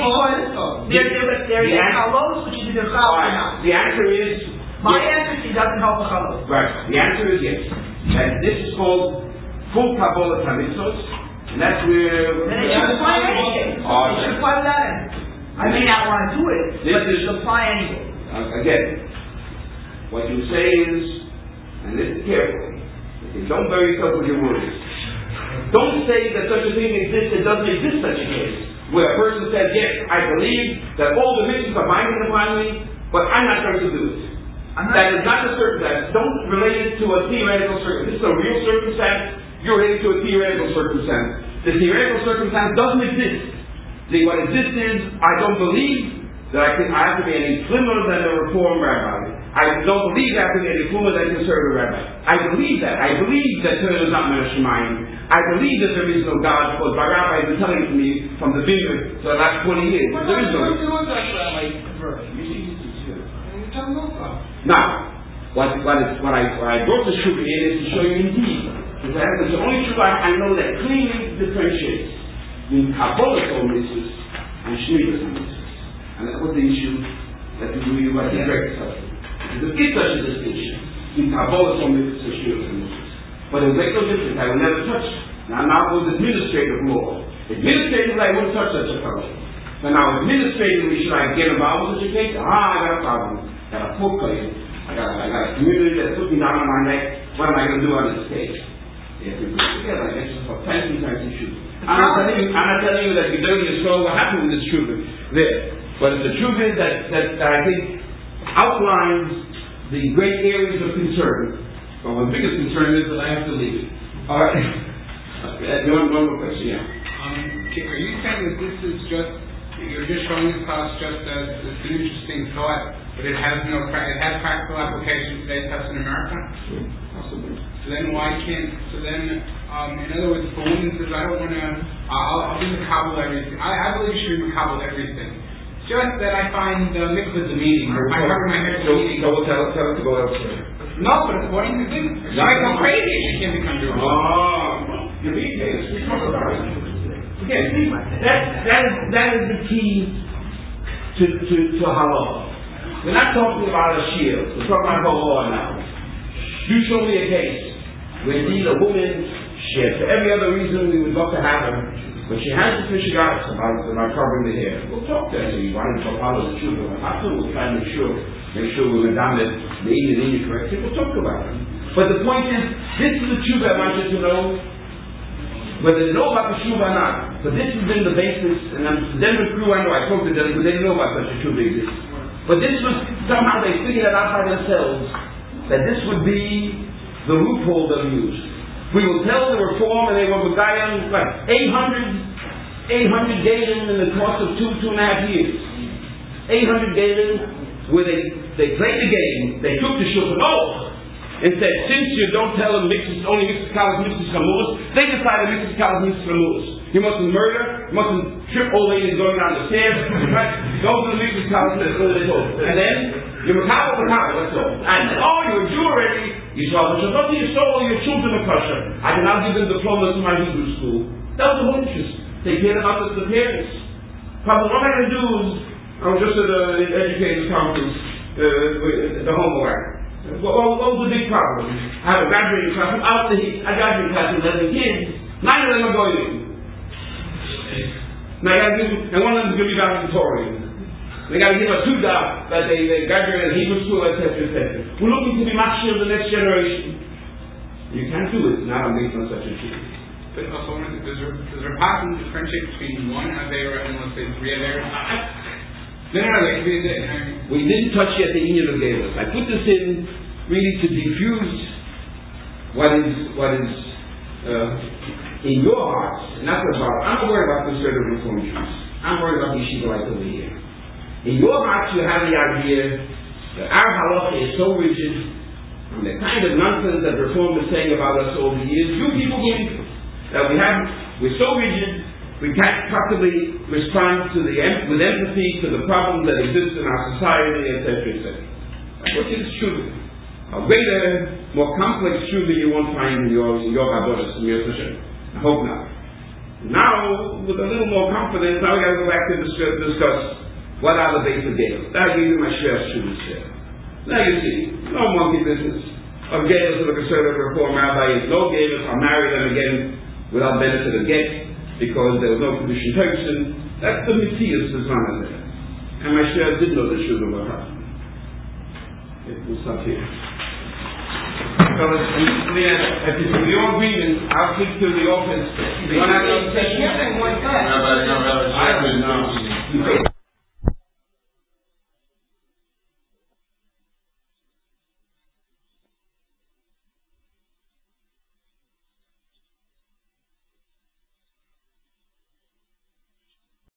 There, there, there is Chalos, which is either Chal or not. The answer is... My yes. answer is he doesn't help the Chalos. Right. The answer is yes. And this is called full Kabbalah Tamitzos. And that's where... Then it should apply anything. Oh, it should apply to that end. I may not want to do it, this but it is, should apply anyway. Uh, again, what you say is, and listen carefully, don't bury yourself with your words. Don't say that such a thing exists, it doesn't exist such a case. Where a person says, yes, I believe that all the mitzvahs are binding upon me, but I'm not going to do it. That is not the circumstance. Don't relate it to a theoretical circumstance. This is a real circumstance. You're related to a theoretical circumstance. The theoretical circumstance doesn't exist. The, what exists is, I don't believe that I, can, I have to be any slimmer than a Reform rabbi. I don't believe that I have to be any slimmer than a conservative rabbi. I believe that. I believe that Torah is not Mena Shemayim. I believe that there is no God, because my rabbi has been telling it to me from the vineyard for the last twenty years. What there is no Now, what, what, is, what, I, what I brought the shuvah in is to show you indeed. Because that's the only shuvah I know that clearly differentiates between Kabbalah mitzvahs and Shmiras mitzvahs. And that was the issue that we really want to correct us. There is such a distinction between Kabbalah mitzvahs and Shmiras mitzvahs. But it will make no difference. I will never touch it. Now, now it was administrative law. Administratively, I wouldn't touch such a fellow. So now, administratively, should I get involved with such a case? Ah, I got a problem. I got a poor place. I got, I got a community that's putting down on my neck. What am I going to do on this case? If we put it together, I guess it's for fancy, fancy truth. I'm not telling you, I'm not telling you that Gedali and Saul were happy with this truth there. But the truth is that, that, that I think outlines the great areas of concern. Well, my biggest concern is that I have to leave. All right. Okay. One, one more question, yeah. Um, are you saying that this is just, you're just showing this to us just as it's an interesting thought, but it has no, it has practical application today to us in America? Sure. Possibly. So then why can't, so then, um, in other words, for women says, I don't want to, I'll, I'll be Makabel everything. I, I believe you should be Makabel everything. Just that I find the uh, mikvah demeaning. I cover my hair demeaning. So we'll tell, tell it to go elsewhere. No, but according to this, she might go crazy if she can't become Jewish. Oh, you're being case. We talk about it. Okay, see, that, that, is, that is the key to, to, to halal. We're not talking about a shield. We're talking about law now. You show me a case where indeed a woman, she has, for every other reason we would love to have her, but she has the fish about, about covering the hair. We'll talk to her. You want to follow the truth. We'll try to make sure, make sure we're down the Indian Indian correctly. We'll talk about it. But the point is, this is the truth I want you to know, whether they know about the truth or not. But this has been the basis, and I'm, the Denver crew, I know, I spoke to them, but they didn't know about such a truth exists. But this was, somehow they figured it out by themselves, that this would be the loophole they'll use. We will tell the reform, and they will die on like eight hundred, eight hundred galim in the course of two, two and a half years. eight hundred galim, where they, they played the game, they took the shulchan aruch, and said, since you don't tell them mixes, only mixes kalas, mixes chamuras, they decided mixes kalas, mixes chamuras. You mustn't murder, You mustn't trip old ladies going down the stairs. Right? Go to the mikvah's house and all this all. And then, you're makabel, makabel, that's all. And, oh, you're a Jew already. You saw the Shabbat, you stole all your children of kosher. I can now give them diplomas to my Hebrew school. That was the whole interest. They cared about the, the parents. Probably what I'm going to do is, I was just at an educators conference, uh, with the homework. What, what, what was the big problem? I have a graduating class. Out the I graduating class with eleven kids. Nine of them are going in. And I got to give them, and one of them is going to be valedictorian. They got to give a two dot that they, they graduate in Hebrew school, et cetera, et cetera. We're looking to be machshir of the next generation. You can't do it. Not on based on such a thing. But also, does there, does there possibly differentiate between one Avera and let's say three Averas? No, no, no, that could be a day. We didn't touch yet the union of Galas. I put this in really to diffuse what is what is uh, in your hearts. Not about. I'm not worried about conservative reform Jews. I'm worried about yeshiva like over here. In your hearts, you have the idea that our halacha is so rigid, and the kind of nonsense that reform is saying about us over the years. You people believe that we have. We're so rigid. We can't possibly respond to the with empathy to the problems that exist in our society, et cetera, et cetera. Which is true. A greater, more complex truth that you won't find in your in your Rabbonis, in your Hashem. I hope not. Now, with a little more confidence, now we got to go back to discuss, discuss what are the basic Gales. Now I gave you my share of Shuvas there. Now you see, no monkey business of Gales of a conservative reform rabbi. No Gales, I'll marry them again without benefit of get. Because there was no condition person. That's the Matthias design there. And my share did know the sugar were happening. It will stop here. So if it's in your agreement, I'll speak to the office. You don't have any session? Rabbi, no, Rabbi, I don't know.